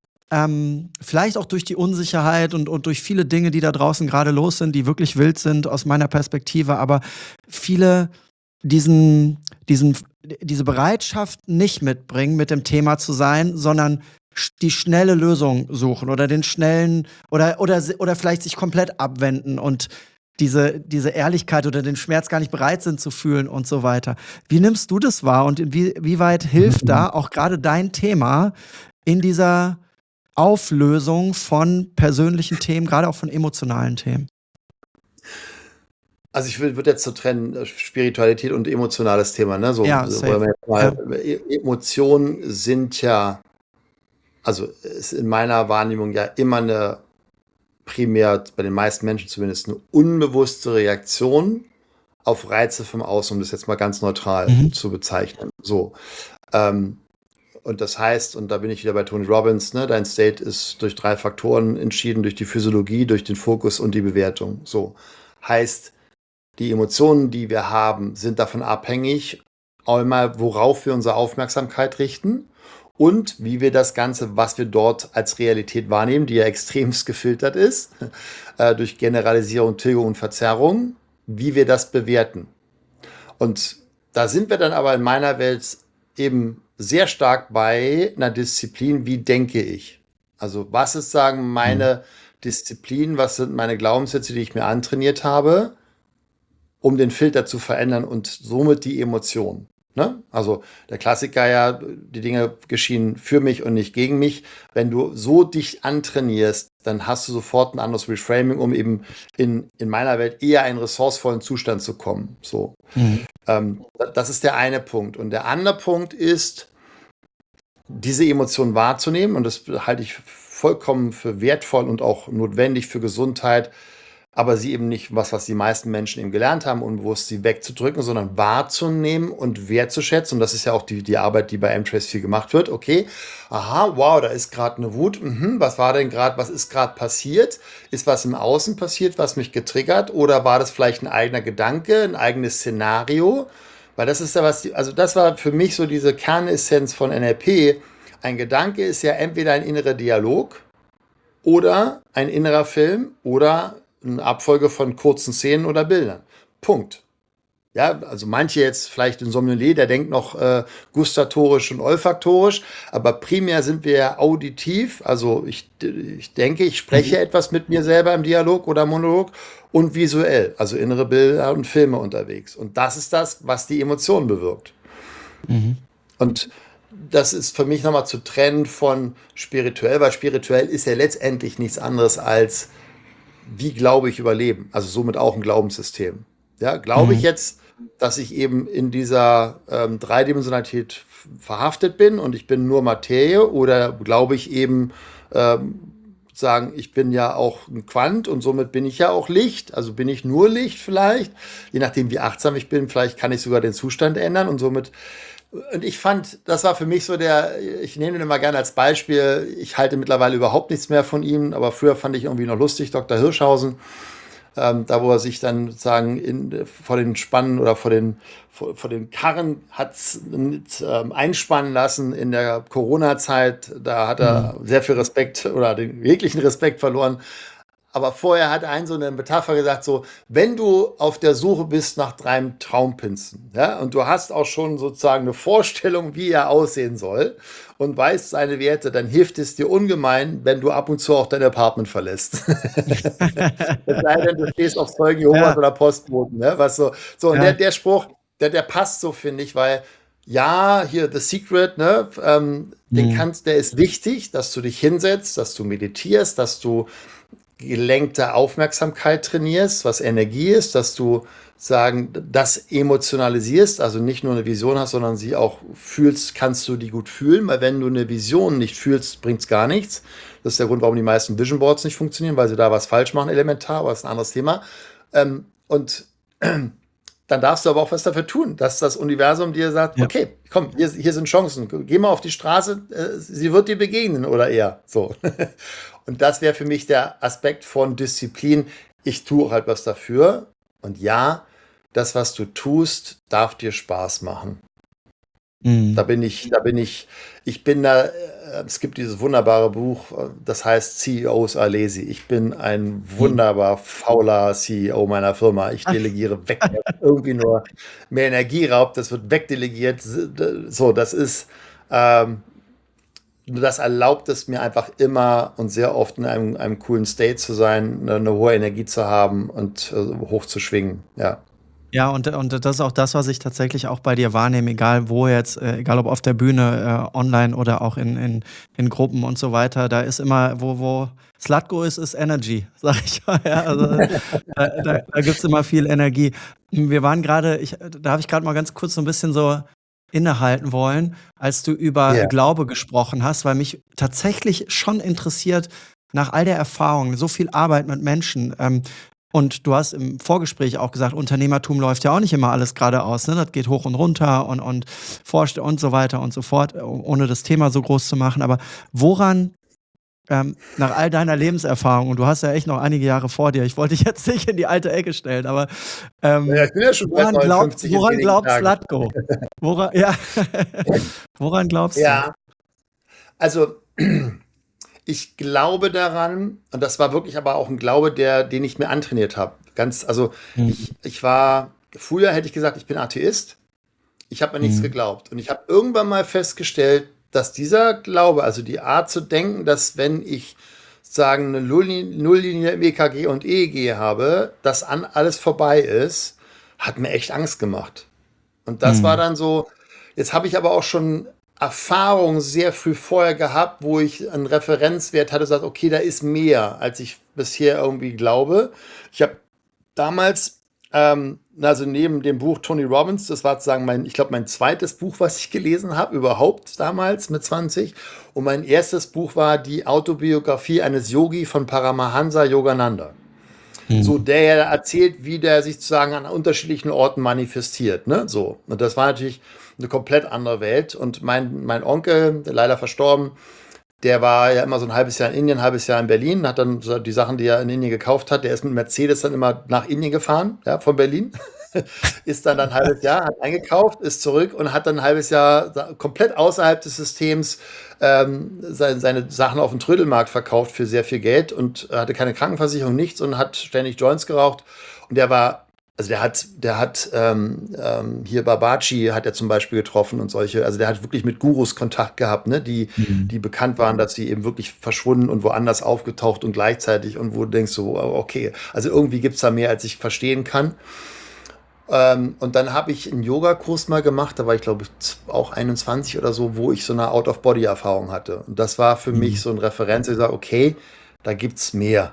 ähm, vielleicht auch durch die Unsicherheit und, und durch viele Dinge, die da draußen gerade los sind, die wirklich wild sind aus meiner Perspektive, aber viele diesen, diesen, diese Bereitschaft nicht mitbringen, mit dem Thema zu sein, sondern sch- die schnelle Lösung suchen oder den schnellen oder, oder, si- oder vielleicht sich komplett abwenden und diese, diese Ehrlichkeit oder den Schmerz gar nicht bereit sind zu fühlen und so weiter. Wie nimmst du das wahr und inwieweit hilft da auch gerade dein Thema in dieser Auflösung von persönlichen Themen, gerade auch von emotionalen Themen? Also ich würde jetzt so trennen, äh, Spiritualität und emotionales Thema, ne? So, Ja, so wollen safe. wir jetzt Ja. mal, E- Emotionen sind ja, also ist in meiner Wahrnehmung ja immer eine primär, bei den meisten Menschen zumindest, eine unbewusste Reaktion auf Reize vom Außen, um das jetzt mal ganz neutral Mhm. zu bezeichnen. So. Ähm, und das heißt, und da bin ich wieder bei Tony Robbins, ne, dein State ist durch drei Faktoren entschieden, durch die Physiologie, durch den Fokus und die Bewertung. So. Heißt, die Emotionen, die wir haben, sind davon abhängig, einmal, worauf wir unsere Aufmerksamkeit richten und wie wir das Ganze, was wir dort als Realität wahrnehmen, die ja extremst gefiltert ist, äh, durch Generalisierung, Tilgung und Verzerrung, wie wir das bewerten. Und da sind wir dann aber in meiner Welt eben sehr stark bei einer Disziplin, wie denke ich? Also was ist, sagen, Mhm. meine Disziplin, was sind meine Glaubenssätze, die ich mir antrainiert habe, um den Filter zu verändern und somit die Emotionen. Ne? Also der Klassiker ja, die Dinge geschehen für mich und nicht gegen mich. Wenn du so dich antrainierst, dann hast du sofort ein anderes Reframing, um eben in, in meiner Welt eher einen ressourcevollen Zustand zu kommen. So. Mhm. Ähm, das ist der eine Punkt. Und der andere Punkt ist, diese Emotionen wahrzunehmen. Und das halte ich vollkommen für wertvoll und auch notwendig für Gesundheit. Aber sie eben nicht was, was die meisten Menschen eben gelernt haben, unbewusst sie wegzudrücken, sondern wahrzunehmen und wertzuschätzen. Und das ist ja auch die, die Arbeit, die bei M-Trace viel gemacht wird. Okay, aha, wow, da ist gerade eine Wut. Mhm, was war denn gerade, was ist gerade passiert? Ist was im Außen passiert, was mich getriggert? Oder war das vielleicht ein eigener Gedanke, ein eigenes Szenario? Weil das ist ja was, die, also das war für mich so diese Kernessenz von N L P. Ein Gedanke ist ja entweder ein innerer Dialog oder ein innerer Film oder eine Abfolge von kurzen Szenen oder Bildern. Punkt. Ja, also manche jetzt vielleicht ein Sommelier, der denkt noch äh, gustatorisch und olfaktorisch, aber primär sind wir ja auditiv, also ich, ich denke, ich spreche Mhm. etwas mit mir selber im Dialog oder Monolog und visuell, also innere Bilder und Filme unterwegs. Und das ist das, was die Emotionen bewirkt. Mhm. Und das ist für mich nochmal zu trennen von spirituell, weil spirituell ist ja letztendlich nichts anderes als, wie glaube ich überleben, also somit auch ein Glaubenssystem. Ja, glaube ich Mhm. jetzt, dass ich eben in dieser ähm, Dreidimensionalität verhaftet bin und ich bin nur Materie oder glaube ich eben, ähm, sagen, ich bin ja auch ein Quant und somit bin ich ja auch Licht, also bin ich nur Licht vielleicht, je nachdem wie achtsam ich bin, vielleicht kann ich sogar den Zustand ändern und somit und ich fand, das war für mich so der, ich nehme den mal gerne als Beispiel, ich halte mittlerweile überhaupt nichts mehr von ihm, aber früher fand ich irgendwie noch lustig, Doktor Hirschhausen, ähm, da wo er sich dann sozusagen in, vor den Spannen oder vor den, vor, vor den Karren hat ähm, einspannen lassen in der Corona-Zeit, da hat Mhm. er sehr viel Respekt oder den jeglichen Respekt verloren. Aber vorher hat ein so eine Metapher gesagt, so, wenn du auf der Suche bist nach deinem Traumprinzen, ja, und du hast auch schon sozusagen eine Vorstellung, wie er aussehen soll und weißt seine Werte, dann hilft es dir ungemein, wenn du ab und zu auch dein Apartment verlässt. Es sei denn, du stehst auf Zeugen Jehovas Ja, oder Postboten, ne, was so, so, und der, ja. der Spruch, der, der passt so, finde ich, weil, ja, hier The Secret, ne, ähm, den Mhm. kannst, der ist wichtig, dass du dich hinsetzt, dass du meditierst, dass du gelenkte Aufmerksamkeit trainierst, was Energie ist, dass du sagen, das emotionalisierst, also nicht nur eine Vision hast, sondern sie auch fühlst, kannst du die gut fühlen, weil wenn du eine Vision nicht fühlst, bringt es gar nichts. Das ist der Grund, warum die meisten Vision Boards nicht funktionieren, weil sie da was falsch machen, elementar, aber das ist ein anderes Thema. Ähm, und dann darfst du aber auch was dafür tun, dass das Universum dir sagt, Ja. okay, komm, hier, hier sind Chancen, geh mal auf die Straße, äh, sie wird dir begegnen oder eher so. Und das wäre für mich der Aspekt von Disziplin. Ich tue halt was dafür. Und ja, das, was du tust, darf dir Spaß machen. Da Mhm. bin ich, da bin ich, ich bin da, äh, es gibt dieses wunderbare Buch, äh, das heißt C E Os are lazy. Ich bin ein Mhm. wunderbar fauler C E O meiner Firma. Ich delegiere weg, was irgendwie nur mehr Energie raubt, das wird wegdelegiert. So, das ist, ähm, das erlaubt es mir einfach immer und sehr oft in einem, einem coolen State zu sein, eine, eine hohe Energie zu haben und äh, hoch zu schwingen. Ja. Ja, und und das ist auch das, was ich tatsächlich auch bei dir wahrnehme, egal wo jetzt, äh, egal ob auf der Bühne, äh, online oder auch in in in Gruppen und so weiter. Da ist immer, wo wo Slutko ist, ist Energy, sage ich mal, ja. Also, da da da gibt's immer viel Energie. Wir waren grade ich da habe ich grad mal ganz kurz so 'n bisschen so innehalten wollen, als du über Ja. Glaube gesprochen hast, weil mich tatsächlich schon interessiert, nach all der Erfahrung, so viel Arbeit mit Menschen, ähm, und du hast im Vorgespräch auch gesagt, Unternehmertum läuft ja auch nicht immer alles geradeaus, ne? Das geht hoch und runter und und forscht und so weiter und so fort, o ohne das Thema so groß zu machen. Aber woran, ähm, nach all deiner Lebenserfahrung, und du hast ja echt noch einige Jahre vor dir, ich wollte dich jetzt nicht in die alte Ecke stellen, aber, Ja, ähm, ich bin ja schon bald woran glaubt neunundfünfzig in woran wenigen glaubt Tagen. Slatko? Wora ja, woran glaubst du? Ja, also ich glaube daran, und das war wirklich aber auch ein Glaube, der, den ich mir antrainiert habe. Ganz, also Mhm. ich, ich war, früher hätte ich gesagt, ich bin Atheist. Ich habe mir nichts Mhm. geglaubt. Und ich habe irgendwann mal festgestellt, dass dieser Glaube, also die Art zu denken, dass wenn ich sagen eine Nulllinie Nulllinie im E K G und E E G habe, dass an alles vorbei ist, hat mir echt Angst gemacht. Und das war Mhm. dann so, jetzt habe ich aber auch schon Erfahrungen sehr früh vorher gehabt, wo ich einen Referenzwert hatte, sagt, okay, da ist mehr, als ich bisher irgendwie glaube. Ich habe damals, ähm, also neben dem Buch Tony Robbins, das war sozusagen mein, ich glaube, mein zweites Buch, was ich gelesen habe, überhaupt damals mit zwanzig. Und mein erstes Buch war die Autobiografie eines Yogi von Paramahansa Yogananda. So, Mhm. der ja erzählt, wie der sich sozusagen an unterschiedlichen Orten manifestiert, ne? So. Und das war natürlich eine komplett andere Welt. Und mein, mein Onkel, der leider verstorben, der war ja immer so ein halbes Jahr in Indien, ein halbes Jahr in Berlin, hat dann so die Sachen, die er in Indien gekauft hat, der ist mit Mercedes dann immer nach Indien gefahren, ja, von Berlin. Ist dann ein halbes Jahr, hat eingekauft, ist zurück und hat dann ein halbes Jahr sa- komplett außerhalb des Systems ähm, seine, seine Sachen auf dem Trödelmarkt verkauft für sehr viel Geld und hatte keine Krankenversicherung, nichts und hat ständig Joints geraucht. Und der war, also der hat, der hat ähm, ähm, hier Babaji hat er zum Beispiel getroffen und solche, also der hat wirklich mit Gurus Kontakt gehabt, ne, die, Mhm. die bekannt waren, dass sie eben wirklich verschwunden und woanders aufgetaucht und gleichzeitig und wo du denkst so, okay, also irgendwie gibt es da mehr, als ich verstehen kann. Ähm, und dann habe ich einen Yogakurs mal gemacht, da war ich glaube ich z- auch einundzwanzig oder so, wo ich so eine Out-of-Body-Erfahrung hatte. Und das war für mich Mhm. so ein Referenz, ich sage, okay, da gibt's mehr.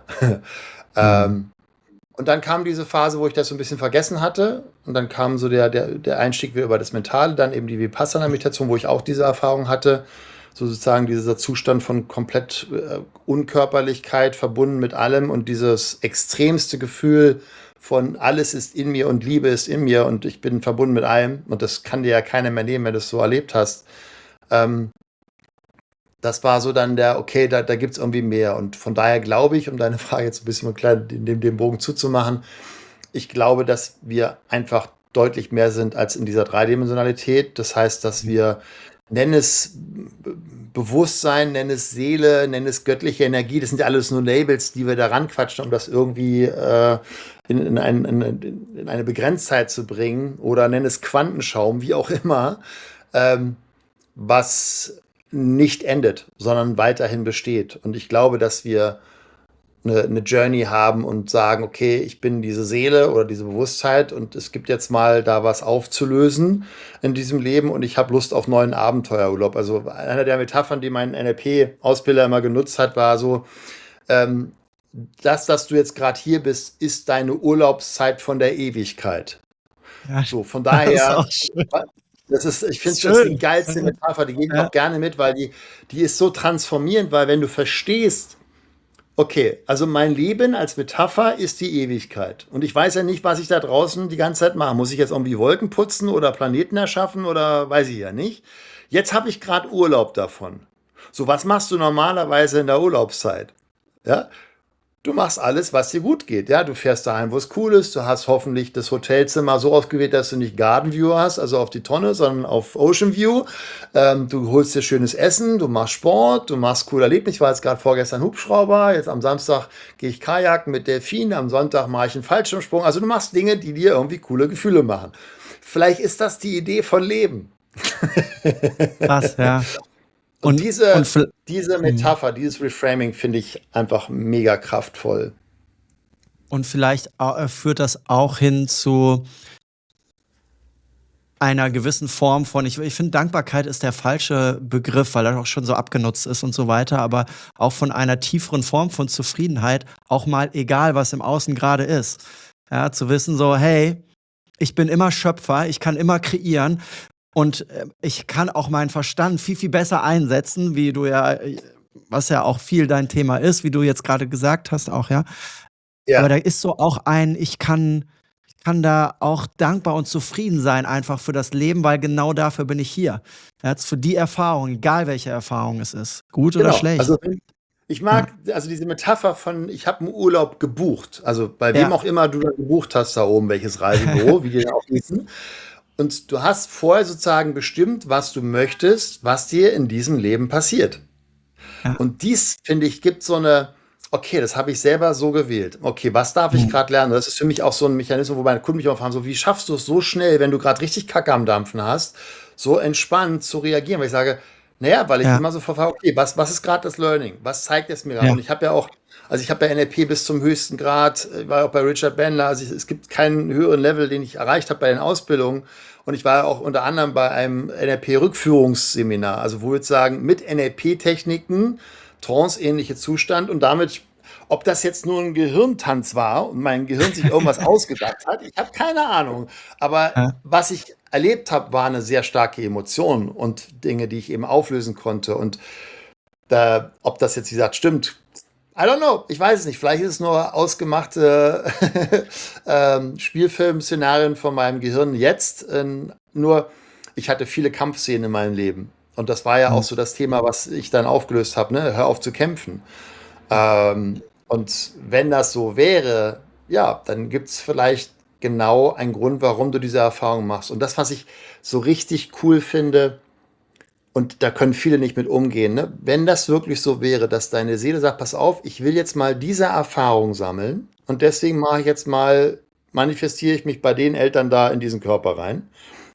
Mhm. ähm, und dann kam diese Phase, wo ich das so ein bisschen vergessen hatte. Und dann kam so der, der, der Einstieg wieder über das Mentale, dann eben die Vipassana-Meditation, wo ich auch diese Erfahrung hatte. So sozusagen dieser Zustand von komplett äh, Unkörperlichkeit verbunden mit allem und dieses extremste Gefühl von alles ist in mir und Liebe ist in mir und ich bin verbunden mit allem. Und das kann dir ja keiner mehr nehmen, wenn du es so erlebt hast. Ähm, Das war so dann der, okay, da, da gibt es irgendwie mehr. Und von daher glaube ich, um deine Frage jetzt ein bisschen klein, dem, dem Bogen zuzumachen, ich glaube, dass wir einfach deutlich mehr sind als in dieser Dreidimensionalität. Das heißt, dass wir, nenn es B- Bewusstsein, nenn es Seele, nenn es göttliche Energie, das sind ja alles nur Labels, die wir da ranquatschen, um das irgendwie äh, in, in, ein, in, in eine Begrenztheit zu bringen oder nenn es Quantenschaum, wie auch immer, ähm, was nicht endet, sondern weiterhin besteht. Und ich glaube, dass wir eine, eine Journey haben und sagen, okay, ich bin diese Seele oder diese Bewusstheit und es gibt jetzt mal da was aufzulösen in diesem Leben und ich habe Lust auf neuen Abenteuerurlaub. Also einer der Metaphern, die mein N L P-Ausbilder immer genutzt hat, war so, ähm, das, dass du jetzt gerade hier bist, ist deine Urlaubszeit von der Ewigkeit. Ja, So, von das ist auch daher, schön. das ist, ich Das finde, ist das ist die schön. geilste Metapher, die gebe ich Ja. auch gerne mit, weil die, die ist so transformierend, weil wenn du verstehst, okay, also mein Leben als Metapher ist die Ewigkeit. Und ich weiß ja nicht, was ich da draußen die ganze Zeit mache. Muss ich jetzt irgendwie Wolken putzen oder Planeten erschaffen oder weiß ich ja nicht. Jetzt habe ich gerade Urlaub davon. So, was machst du normalerweise in der Urlaubszeit? Ja, du machst alles, was dir gut geht. Ja, du fährst daheim, wo es cool ist. Du hast hoffentlich das Hotelzimmer so ausgewählt, dass du nicht Garden View hast, also auf die Tonne, sondern auf Ocean View. Ähm, du holst dir schönes Essen, du machst Sport, du machst coole Erlebnisse. Ich war jetzt gerade vorgestern Hubschrauber, jetzt am Samstag gehe ich Kajaken mit Delfinen, am Sonntag mache ich einen Fallschirmsprung. Also du machst Dinge, die dir irgendwie coole Gefühle machen. Vielleicht ist das die Idee von Leben. Krass, ja. Und Und, und, diese, vi- diese hm. Metapher, dieses Reframing finde ich einfach mega kraftvoll. und vielleicht äh, führt das auch hin zu einer gewissen Form von, ich, ich finde, Dankbarkeit ist der falsche Begriff, weil er auch schon so abgenutzt ist und so weiter, aber auch von einer tieferen Form von Zufriedenheit, auch mal egal, was im Außen gerade ist. Ja, zu wissen so, hey, ich bin immer Schöpfer, ich kann immer kreieren und äh, ich kann auch meinen Verstand viel, viel besser einsetzen, wie du ja, äh, was ja auch viel dein Thema ist, wie du jetzt gerade gesagt hast, auch, ja. Aber da Ja. ist so auch ein, ich kann, ich kann da auch dankbar und zufrieden sein, einfach für das Leben, weil genau dafür bin ich hier. Ja, jetzt für die Erfahrung, egal welche Erfahrung es ist, gut oder Genau. schlecht. Also wenn ich Ja, mag also diese Metapher von, ich habe einen Urlaub gebucht, also bei wem ja. auch immer du da gebucht hast da oben, welches Reisebüro, wie die da auch hießen. Und du hast vorher sozusagen bestimmt, was du möchtest, was dir in diesem Leben passiert. Ja. Und dies, finde ich, gibt so eine okay, das habe ich selber so gewählt. Okay, was darf ich Mhm. gerade lernen? Das ist für mich auch so ein Mechanismus, wo meine Kunden mich auch fragen, so, wie schaffst du es so schnell, wenn du gerade richtig Kacke am Dampfen hast, so entspannt zu reagieren? Weil ich sage, naja, weil ich Ja, immer so verfahre, okay, was, was ist gerade das Learning? Was zeigt es mir gerade? ja. Und ich habe ja auch, also ich habe ja N L P bis zum höchsten Grad, äh, war auch bei Richard Bandler, also ich, es gibt keinen höheren Level, den ich erreicht habe bei den Ausbildungen. Und ich war ja auch unter anderem bei einem N L P-Rückführungsseminar, also wo wir jetzt sagen, mit N L P-Techniken, Trance-ähnliche Zustand und damit, ob das jetzt nur ein Gehirntanz war und mein Gehirn sich irgendwas ausgedacht hat, ich habe keine Ahnung. Aber Ja. was ich erlebt habe, war eine sehr starke Emotion und Dinge, die ich eben auflösen konnte. Und da, ob das jetzt, wie gesagt, stimmt, I don't know. Ich weiß es nicht. Vielleicht ist es nur ausgemachte ähm, Spielfilm-Szenarien von meinem Gehirn jetzt. Ähm, nur, ich hatte viele Kampfszenen in meinem Leben. Und das war ja auch Mhm. so das Thema, was ich dann aufgelöst habe, ne? Hör auf zu kämpfen. Ähm, und wenn das so wäre, ja, dann gibt es vielleicht genau einen Grund, warum du diese Erfahrung machst. Und das, was ich so richtig cool finde, und da können viele nicht mit umgehen, ne? Wenn das wirklich so wäre, dass deine Seele sagt, pass auf, ich will jetzt mal diese Erfahrung sammeln und deswegen mache ich jetzt mal, manifestiere ich mich bei den Eltern da in diesen Körper rein,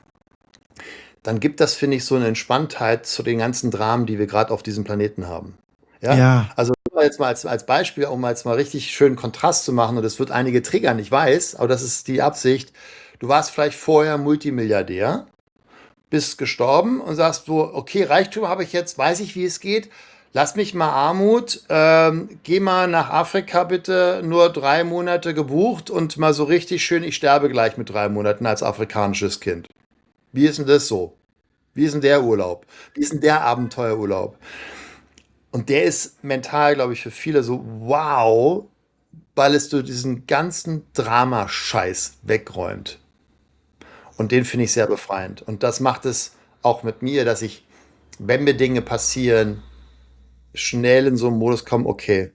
dann gibt das, finde ich, so eine Entspanntheit zu den ganzen Dramen, die wir gerade auf diesem Planeten haben. Ja, Ja. also nur jetzt mal als, als Beispiel, um jetzt mal richtig schönen Kontrast zu machen, und das wird einige triggern, ich weiß, aber das ist die Absicht. Du warst vielleicht vorher Multimilliardär, bist gestorben und sagst so, okay, Reichtum habe ich jetzt, weiß ich, wie es geht. Lass mich mal Armut, ähm, geh mal nach Afrika bitte, nur drei Monate gebucht und mal so richtig schön, ich sterbe gleich mit drei Monaten als afrikanisches Kind. Wie ist denn das so? Wie ist denn der Urlaub? Wie ist denn der Abenteuerurlaub? Und der ist mental, glaube ich, für viele so, wow, weil es du diesen ganzen Dramascheiß wegräumt. Und den finde ich sehr befreiend. Und das macht es auch mit mir, dass ich, wenn mir Dinge passieren, schnell in so einen Modus komme, okay,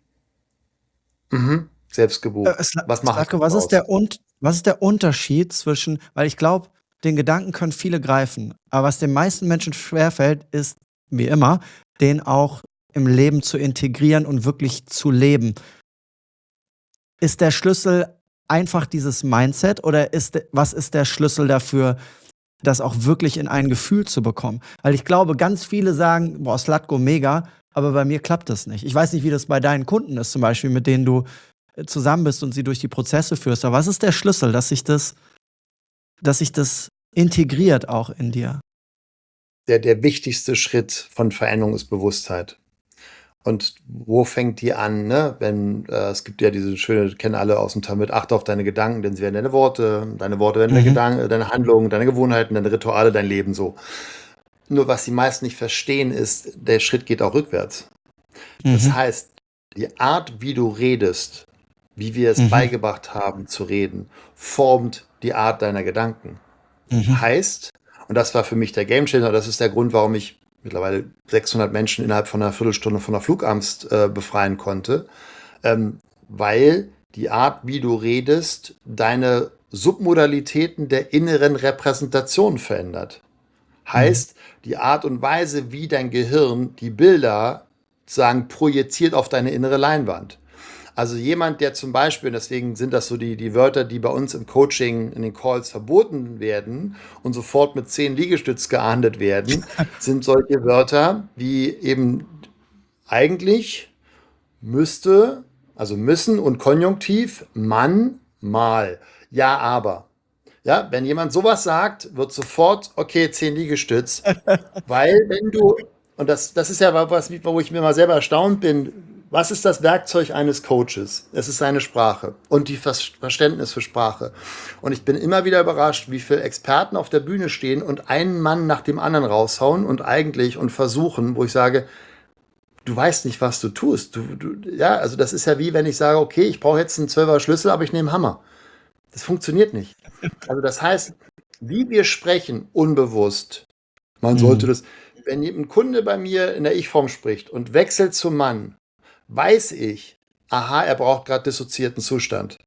mhm, selbst Äh, gebucht. Sla- Was mache ich Slatko, was ist daraus? der und was ist der Unterschied zwischen, weil ich glaube, den Gedanken können viele greifen, aber was den meisten Menschen schwerfällt, ist, wie immer, den auch im Leben zu integrieren und wirklich zu leben. Ist der Schlüssel einfach dieses Mindset oder ist, de- was ist der Schlüssel dafür, das auch wirklich in ein Gefühl zu bekommen? Weil ich glaube, ganz viele sagen, boah, Slatko, mega, aber bei mir klappt das nicht. Ich weiß nicht, wie das bei deinen Kunden ist, zum Beispiel, mit denen du äh, zusammen bist und sie durch die Prozesse führst. Aber was ist der Schlüssel, dass sich das, dass sich das integriert auch in dir? Der, der wichtigste Schritt von Veränderung ist Bewusstheit. Und wo fängt die an, ne? Wenn, äh, es gibt ja diese schöne, kennen alle aus dem Talmud, achte auf deine Gedanken, denn sie werden deine Worte, deine Worte werden deine Mhm. Gedanken, deine Handlungen, deine Gewohnheiten, deine Rituale, dein Leben so. Nur was die meisten nicht verstehen, ist, der Schritt geht auch rückwärts. Das Mhm. heißt, die Art, wie du redest, wie wir es Mhm. beigebracht haben zu reden, formt die Art deiner Gedanken. Mhm. Heißt, und das war für mich der Gamechanger, das ist der Grund, warum ich mittlerweile sechshundert Menschen innerhalb von einer Viertelstunde von der Flugangst äh, befreien konnte, ähm, weil die Art, wie du redest, deine Submodalitäten der inneren Repräsentation verändert. Mhm. Heißt, die Art und Weise, wie dein Gehirn die Bilder sagen, projiziert auf deine innere Leinwand. Also jemand, der zum Beispiel, deswegen sind das so die, die Wörter, die bei uns im Coaching, in den Calls verboten werden und sofort mit zehn Liegestütz geahndet werden, sind solche Wörter wie eben eigentlich müsste, also müssen und Konjunktiv, Mann, mal. Ja, aber. Ja, wenn jemand sowas sagt, wird sofort, okay, zehn Liegestütz, weil wenn du, und das, das ist ja was, wo ich mir mal selber erstaunt bin, was ist das Werkzeug eines Coaches? Es ist seine Sprache und die Verständnis für Sprache. Und ich bin immer wieder überrascht, wie viele Experten auf der Bühne stehen und einen Mann nach dem anderen raushauen und eigentlich und versuchen, wo ich sage, du weißt nicht, was du tust. Du, du, ja, also das ist ja wie wenn ich sage, okay, ich brauche jetzt einen zwölfer Schlüssel, aber ich nehme einen Hammer. Das funktioniert nicht. Also das heißt, wie wir sprechen, unbewusst, man sollte Mhm. das, wenn ein Kunde bei mir in der Ich-Form spricht und wechselt zum Mann, weiß ich, aha, er braucht gerade dissoziierten Zustand.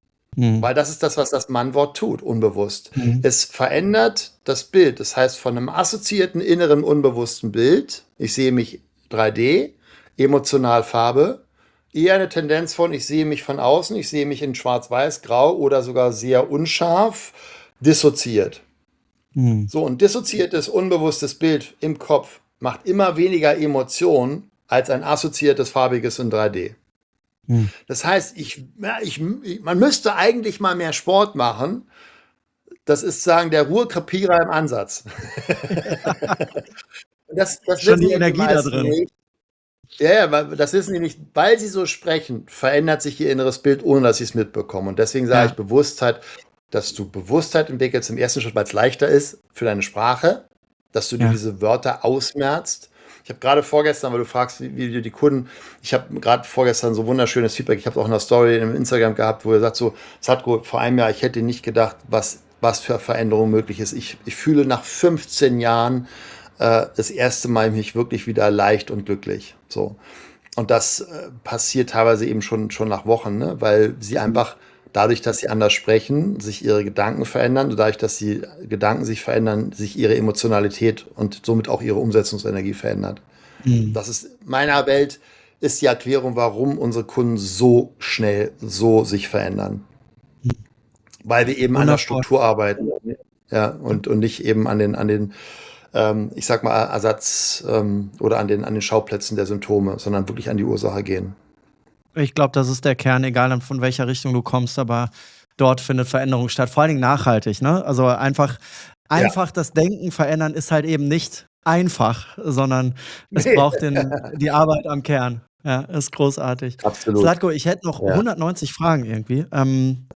Mhm. Weil das ist das, was das Mannwort tut, unbewusst. Mhm. Es verändert das Bild. Das heißt, von einem assoziierten inneren unbewussten Bild, ich sehe mich drei D, emotional Farbe, eher eine Tendenz von, ich sehe mich von außen, ich sehe mich in schwarz-weiß, grau oder sogar sehr unscharf, dissoziiert. Hm. So, ein dissoziiertes, unbewusstes Bild im Kopf macht immer weniger Emotionen als ein assoziiertes, farbiges in drei D. Hm. Das heißt, ich, ja, ich, man müsste eigentlich mal mehr Sport machen. Das ist sagen der Ruhrkrepierer im Ansatz. das, das Schon die wissen ja die Energie da meisten drin. nicht. Ja, ja, weil- das wissen die nicht. Weil sie so sprechen, verändert sich ihr inneres Bild, ohne dass sie es mitbekommen. Und deswegen sage Ja, ich Bewusstheit, dass du Bewusstheit entwickelst im ersten Schritt, weil es leichter ist für deine Sprache, dass du dir ja. diese Wörter ausmerzt. Ich habe gerade vorgestern, weil du fragst, wie, wie du die Kunden, ich habe gerade vorgestern so wunderschönes Feedback, ich habe auch in der Story im Instagram gehabt, wo er sagt so, Sadhguru, vor einem Jahr, ich hätte nicht gedacht, was, was für Veränderung möglich ist. Ich, ich fühle nach fünfzehn Jahren äh, das erste Mal mich wirklich wieder leicht und glücklich. So. Und das äh, passiert teilweise eben schon, schon nach Wochen, ne? Weil sie einfach dadurch, dass sie anders sprechen, sich ihre Gedanken verändern und dadurch, dass die Gedanken sich verändern, sich ihre Emotionalität und somit auch ihre Umsetzungsenergie verändert. Hm. Das ist meiner Welt ist die Erklärung, warum unsere Kunden so schnell so sich verändern. Weil wir eben an der Wundervoll. Struktur arbeiten, ja, und, und nicht eben an den, an den, ähm, ich sag mal, Ersatz ähm, oder an den, an den Schauplätzen der Symptome, sondern wirklich an die Ursache gehen. Ich glaube, das ist der Kern, egal dann von welcher Richtung du kommst, aber dort findet Veränderung statt. Vor allen Dingen nachhaltig, ne? Also einfach, Ja. einfach das Denken verändern ist halt eben nicht einfach, sondern es Nee. braucht den, die Arbeit am Kern. Ja, ist großartig. Absolut. Slatko, ich hätte noch Ja. hundertneunzig Fragen irgendwie. Ähm,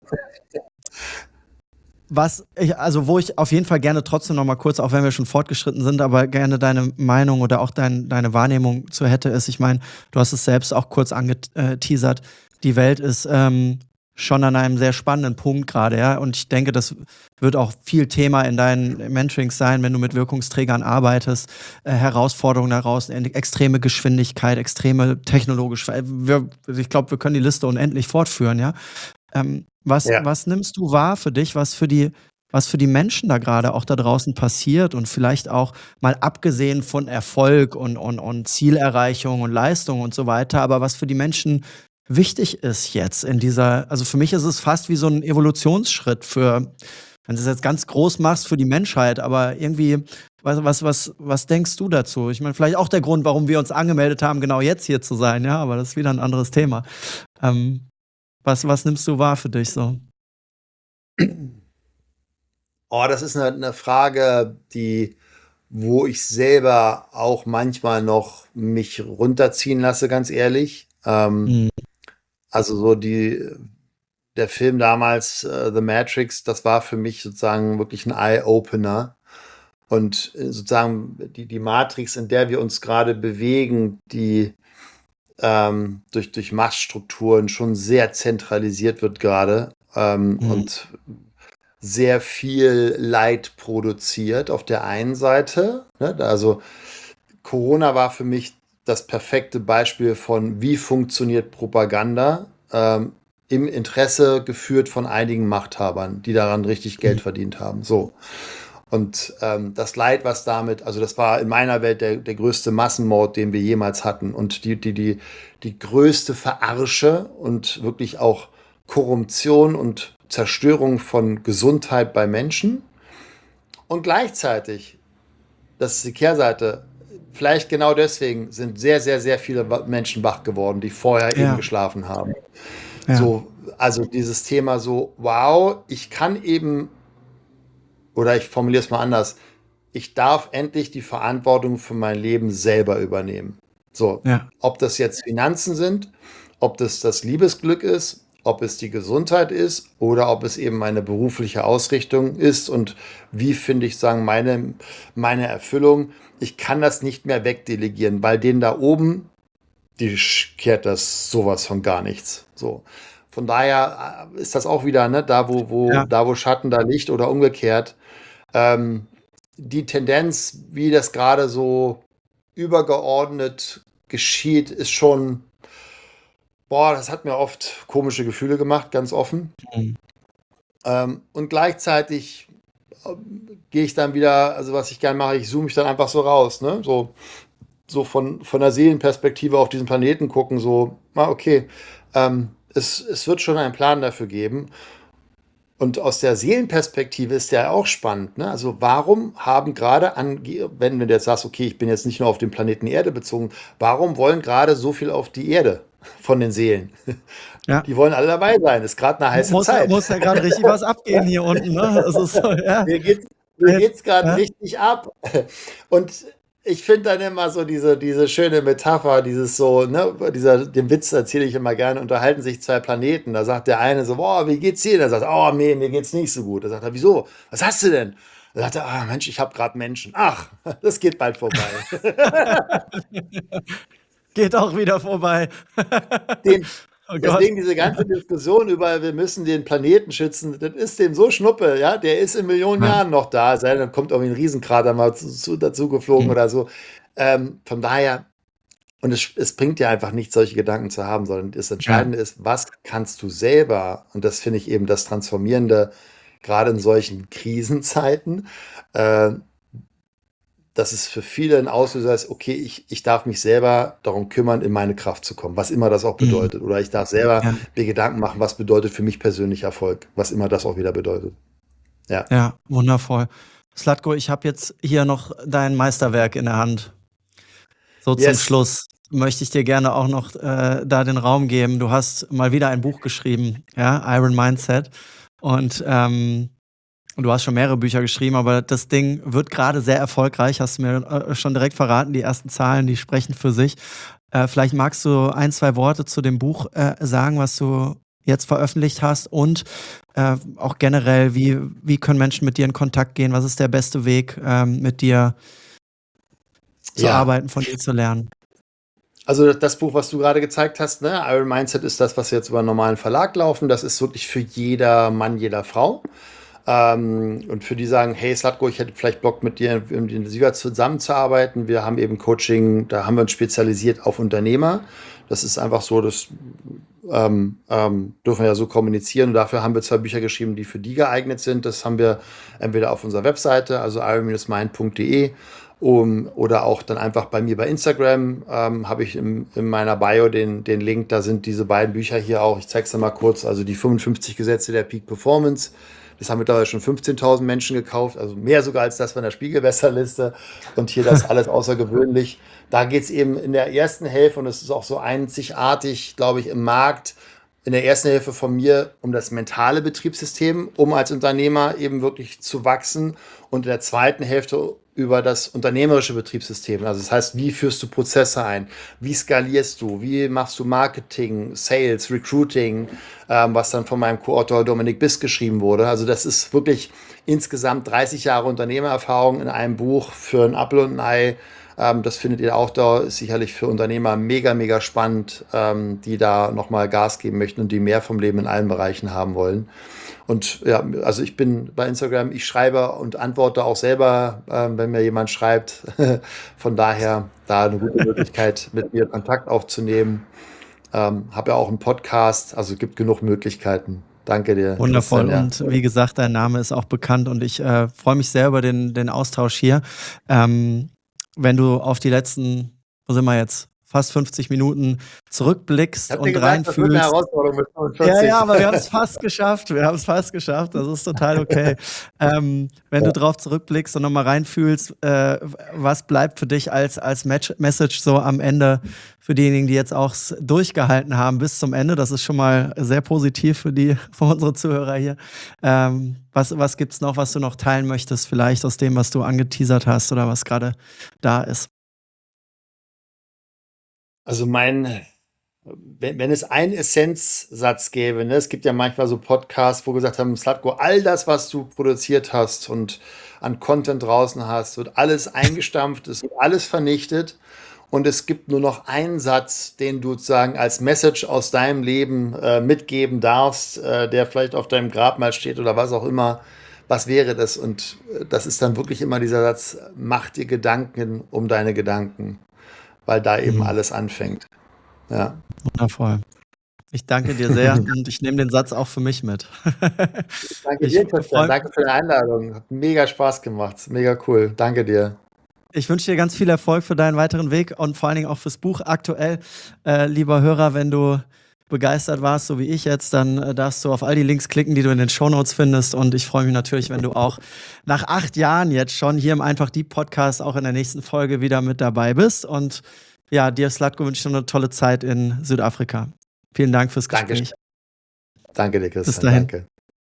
was ich, also wo ich auf jeden Fall gerne trotzdem noch mal kurz, auch wenn wir schon fortgeschritten sind, aber gerne deine Meinung oder auch dein, deine Wahrnehmung zu hätte, ist, ich meine, du hast es selbst auch kurz angeteasert, die Welt ist ähm, schon an einem sehr spannenden Punkt gerade, ja, und ich denke, das wird auch viel Thema in deinen Mentorings sein, wenn du mit Wirkungsträgern arbeitest, äh, Herausforderungen daraus, extreme Geschwindigkeit, extreme technologische, wir, ich glaube, wir können die Liste unendlich fortführen, ja. Ähm, was, Ja. was nimmst du wahr für dich, was für die, was für die Menschen da gerade auch da draußen passiert und vielleicht auch mal abgesehen von Erfolg und, und, und Zielerreichung und Leistung und so weiter, aber was für die Menschen wichtig ist jetzt in dieser, also für mich ist es fast wie so ein Evolutionsschritt für, wenn du es jetzt ganz groß machst für die Menschheit, aber irgendwie, was, was, was, was denkst du dazu? Ich meine, vielleicht auch der Grund, warum wir uns angemeldet haben, genau jetzt hier zu sein, ja, aber das ist wieder ein anderes Thema. Ähm, was, was nimmst du wahr für dich so? Oh, das ist eine, eine Frage, die, wo ich selber auch manchmal noch mich runterziehen lasse, ganz ehrlich. Ähm, Hm. also so die, der Film damals, äh, The Matrix, das war für mich sozusagen wirklich ein Eye-Opener. Und äh, sozusagen die, die Matrix, in der wir uns gerade bewegen, die ähm, durch, durch Machtstrukturen schon sehr zentralisiert wird gerade ähm, Hm. und sehr viel Leid produziert auf der einen Seite. Ne? Also Corona war für mich das perfekte Beispiel von, wie funktioniert Propaganda ähm, im Interesse geführt von einigen Machthabern, die daran richtig Geld verdient haben. So. Und ähm, das Leid, was damit, also das war in meiner Welt der, der größte Massenmord, den wir jemals hatten. Und die, die, die, die größte Verarsche und wirklich auch Korruption und Zerstörung von Gesundheit bei Menschen. Und gleichzeitig, das ist die Kehrseite, vielleicht genau deswegen sind sehr, sehr, sehr viele Menschen wach geworden, die vorher Ja. eben geschlafen haben. Ja. So, also dieses Thema so, wow, ich kann eben, oder ich formuliere es mal anders, ich darf endlich die Verantwortung für mein Leben selber übernehmen. So, Ja. ob das jetzt Finanzen sind, ob das das Liebesglück ist, ob es die Gesundheit ist oder ob es eben meine berufliche Ausrichtung ist und wie finde ich sagen meine, meine Erfüllung. Ich kann das nicht mehr wegdelegieren, weil denen da oben, die kehrt das sowas von gar nichts. So. Von daher äh, ist das auch wieder, ne, da wo, wo, Ja. da wo Schatten, da Licht oder umgekehrt. Ähm, die Tendenz, wie das gerade so übergeordnet geschieht, ist schon, boah, das hat mir oft komische Gefühle gemacht, ganz offen. Mhm. Ähm, und gleichzeitig ähm, gehe ich dann wieder, also was ich gerne mache, ich zoome mich dann einfach so raus, ne? So, so von, von der Seelenperspektive auf diesen Planeten gucken, so, ah, okay, ähm, es, es wird schon einen Plan dafür geben. Und aus der Seelenperspektive ist ja auch spannend, ne? Also warum haben gerade an, wenn du jetzt sagst, okay, ich bin jetzt nicht nur auf den Planeten Erde bezogen, warum wollen gerade so viel auf die Erde von den Seelen? Ja. Die wollen alle dabei sein. Ist gerade eine heiße Muss, ja- Zeit. muss ja gerade richtig was abgehen hier unten, ne? Es ist so, ja. Mir geht's, mir geht's gerade Ja. richtig ab. Und ich finde dann immer so diese, diese schöne Metapher, dieses so, ne, dieser, den Witz erzähle ich immer gerne, unterhalten sich zwei Planeten. Da sagt der eine so, boah, wie geht's dir? Der sagt, oh, nee, mir geht's nicht so gut. Da sagt er, wieso? Was hast du denn? Da sagt er, ah, Mensch, ich habe gerade Menschen. Ach, das geht bald vorbei. Geht auch wieder vorbei. Den, Oh Gott. deswegen diese ganze Diskussion über, wir müssen den Planeten schützen, das ist dem so Schnuppe, ja, der ist in Millionen Ja. Jahren noch da, sei denn, dann kommt irgendwie ein Riesenkrater mal zu, zu, dazu geflogen Mhm. oder so. Ähm, von daher, und es, es bringt ja einfach nicht, solche Gedanken zu haben, sondern das Entscheidende ist, was kannst du selber, und das finde ich eben das Transformierende, gerade in solchen Krisenzeiten, äh, dass es für viele ein Auslöser ist, okay, ich, ich darf mich selber darum kümmern, in meine Kraft zu kommen, was immer das auch Mhm. bedeutet. Oder ich darf selber Ja. mir Gedanken machen, was bedeutet für mich persönlich Erfolg, was immer das auch wieder bedeutet. Ja. Ja, wundervoll. Slatko, ich habe jetzt hier noch dein Meisterwerk in der Hand. So zum Yes. Schluss möchte ich dir gerne auch noch äh, da den Raum geben. Du hast mal wieder ein Buch geschrieben, ja, Iron Mindset. Und ähm, du hast schon mehrere Bücher geschrieben, aber das Ding wird gerade sehr erfolgreich, hast du mir äh, schon direkt verraten. Die ersten Zahlen, die sprechen für sich. Äh, vielleicht magst du ein, zwei Worte zu dem Buch äh, sagen, was du jetzt veröffentlicht hast und äh, auch generell, wie, wie können Menschen mit dir in Kontakt gehen? Was ist der beste Weg, ähm, mit dir zu Ja. arbeiten, von dir zu lernen? Also das Buch, was du gerade gezeigt hast, ne, Iron Mindset, ist das, was jetzt über einen normalen Verlag laufen. Das ist wirklich für jeder Mann, jeder Frau. Ähm, und für die sagen, hey Slatko, ich hätte vielleicht Bock mit dir intensiver zusammenzuarbeiten. Wir haben eben Coaching, da haben wir uns spezialisiert auf Unternehmer. Das ist einfach so, das ähm, ähm, dürfen wir ja so kommunizieren. Und dafür haben wir zwei Bücher geschrieben, die für die geeignet sind. Das haben wir entweder auf unserer Webseite, also iron mind punkt de, um, oder auch dann einfach bei mir bei Instagram. Ähm, habe ich in, in meiner Bio den, den Link, da sind diese beiden Bücher hier auch. Ich zeige es dir mal kurz, also die fünfundfünfzig Gesetze der Peak Performance. Das haben mittlerweile schon fünfzehntausend Menschen gekauft, also mehr sogar als das von der Spiegelbesserliste. Und hier das alles außergewöhnlich. Da geht es eben in der ersten Hälfte, und es ist auch so einzigartig, glaube ich, im Markt, in der ersten Hälfte von mir um das mentale Betriebssystem, um als Unternehmer eben wirklich zu wachsen. Und in der zweiten Hälfte über das unternehmerische Betriebssystem. Also das heißt, wie führst du Prozesse ein? Wie skalierst du? Wie machst du Marketing, Sales, Recruiting, ähm, was dann von meinem Co-Autor Dominik Biss geschrieben wurde. Also das ist wirklich insgesamt dreißig Jahre Unternehmererfahrung in einem Buch für ein Apfel und ein Ei. Ähm, das findet ihr auch da, ist sicherlich für Unternehmer mega, mega spannend, ähm, die da nochmal Gas geben möchten und die mehr vom Leben in allen Bereichen haben wollen. Und ja, also ich bin bei Instagram, ich schreibe und antworte auch selber, ähm, wenn mir jemand schreibt. Von daher da eine gute Möglichkeit, mit mir Kontakt aufzunehmen. Ähm, habe ja auch einen Podcast, also gibt genug Möglichkeiten. Danke dir. Wundervoll. Christian, ja. Und wie gesagt, dein Name ist auch bekannt und ich äh, freue mich sehr über den, den Austausch hier. Ähm, wenn du auf die letzten, wo sind wir jetzt, fast fünfzig Minuten zurückblickst Ich hab dir und gesagt, das wird eine reinfühlst. Herausforderung mit fünfundvierzig. Ja, ja, aber wir haben es fast geschafft. Wir haben es fast geschafft. Das ist total okay. ähm, wenn Ja. du drauf zurückblickst und nochmal reinfühlst, äh, was bleibt für dich als, als Match Message so am Ende für diejenigen, die jetzt auch s- durchgehalten haben bis zum Ende? Das ist schon mal sehr positiv für die, für unsere Zuhörer hier. Ähm, was was gibt es noch, was du noch teilen möchtest, vielleicht aus dem, was du angeteasert hast oder was gerade da ist? Also mein, wenn, wenn es einen Essenzsatz gäbe, ne, es gibt ja manchmal so Podcasts, wo gesagt haben, Slatko, all das, was du produziert hast und an Content draußen hast, wird alles eingestampft, es wird alles vernichtet und es gibt nur noch einen Satz, den du sozusagen als Message aus deinem Leben äh, mitgeben darfst, äh, der vielleicht auf deinem Grabmal steht oder was auch immer. Was wäre das? Und äh, das ist dann wirklich immer dieser Satz, mach dir Gedanken um deine Gedanken, weil da eben Mhm. alles anfängt. Ja. Wundervoll. Ich danke dir sehr und ich nehme den Satz auch für mich mit. Danke Ich dir, Christian. freu, Danke für die Einladung. Hat mega Spaß gemacht. Mega cool. Danke dir. Ich wünsche dir ganz viel Erfolg für deinen weiteren Weg und vor allen Dingen auch fürs Buch aktuell. Äh, lieber Hörer, wenn du begeistert warst, so wie ich jetzt, dann äh, darfst du auf all die Links klicken, die du in den Shownotes findest. Und ich freue mich natürlich, wenn du auch nach acht Jahren jetzt schon hier im Einfach Deep Podcast auch in der nächsten Folge wieder mit dabei bist. Und ja, dir, Zlatko, wünsche ich noch eine tolle Zeit in Südafrika. Vielen Dank fürs Gespräch. Danke, Danke dir, Christian. Bis dahin. Danke.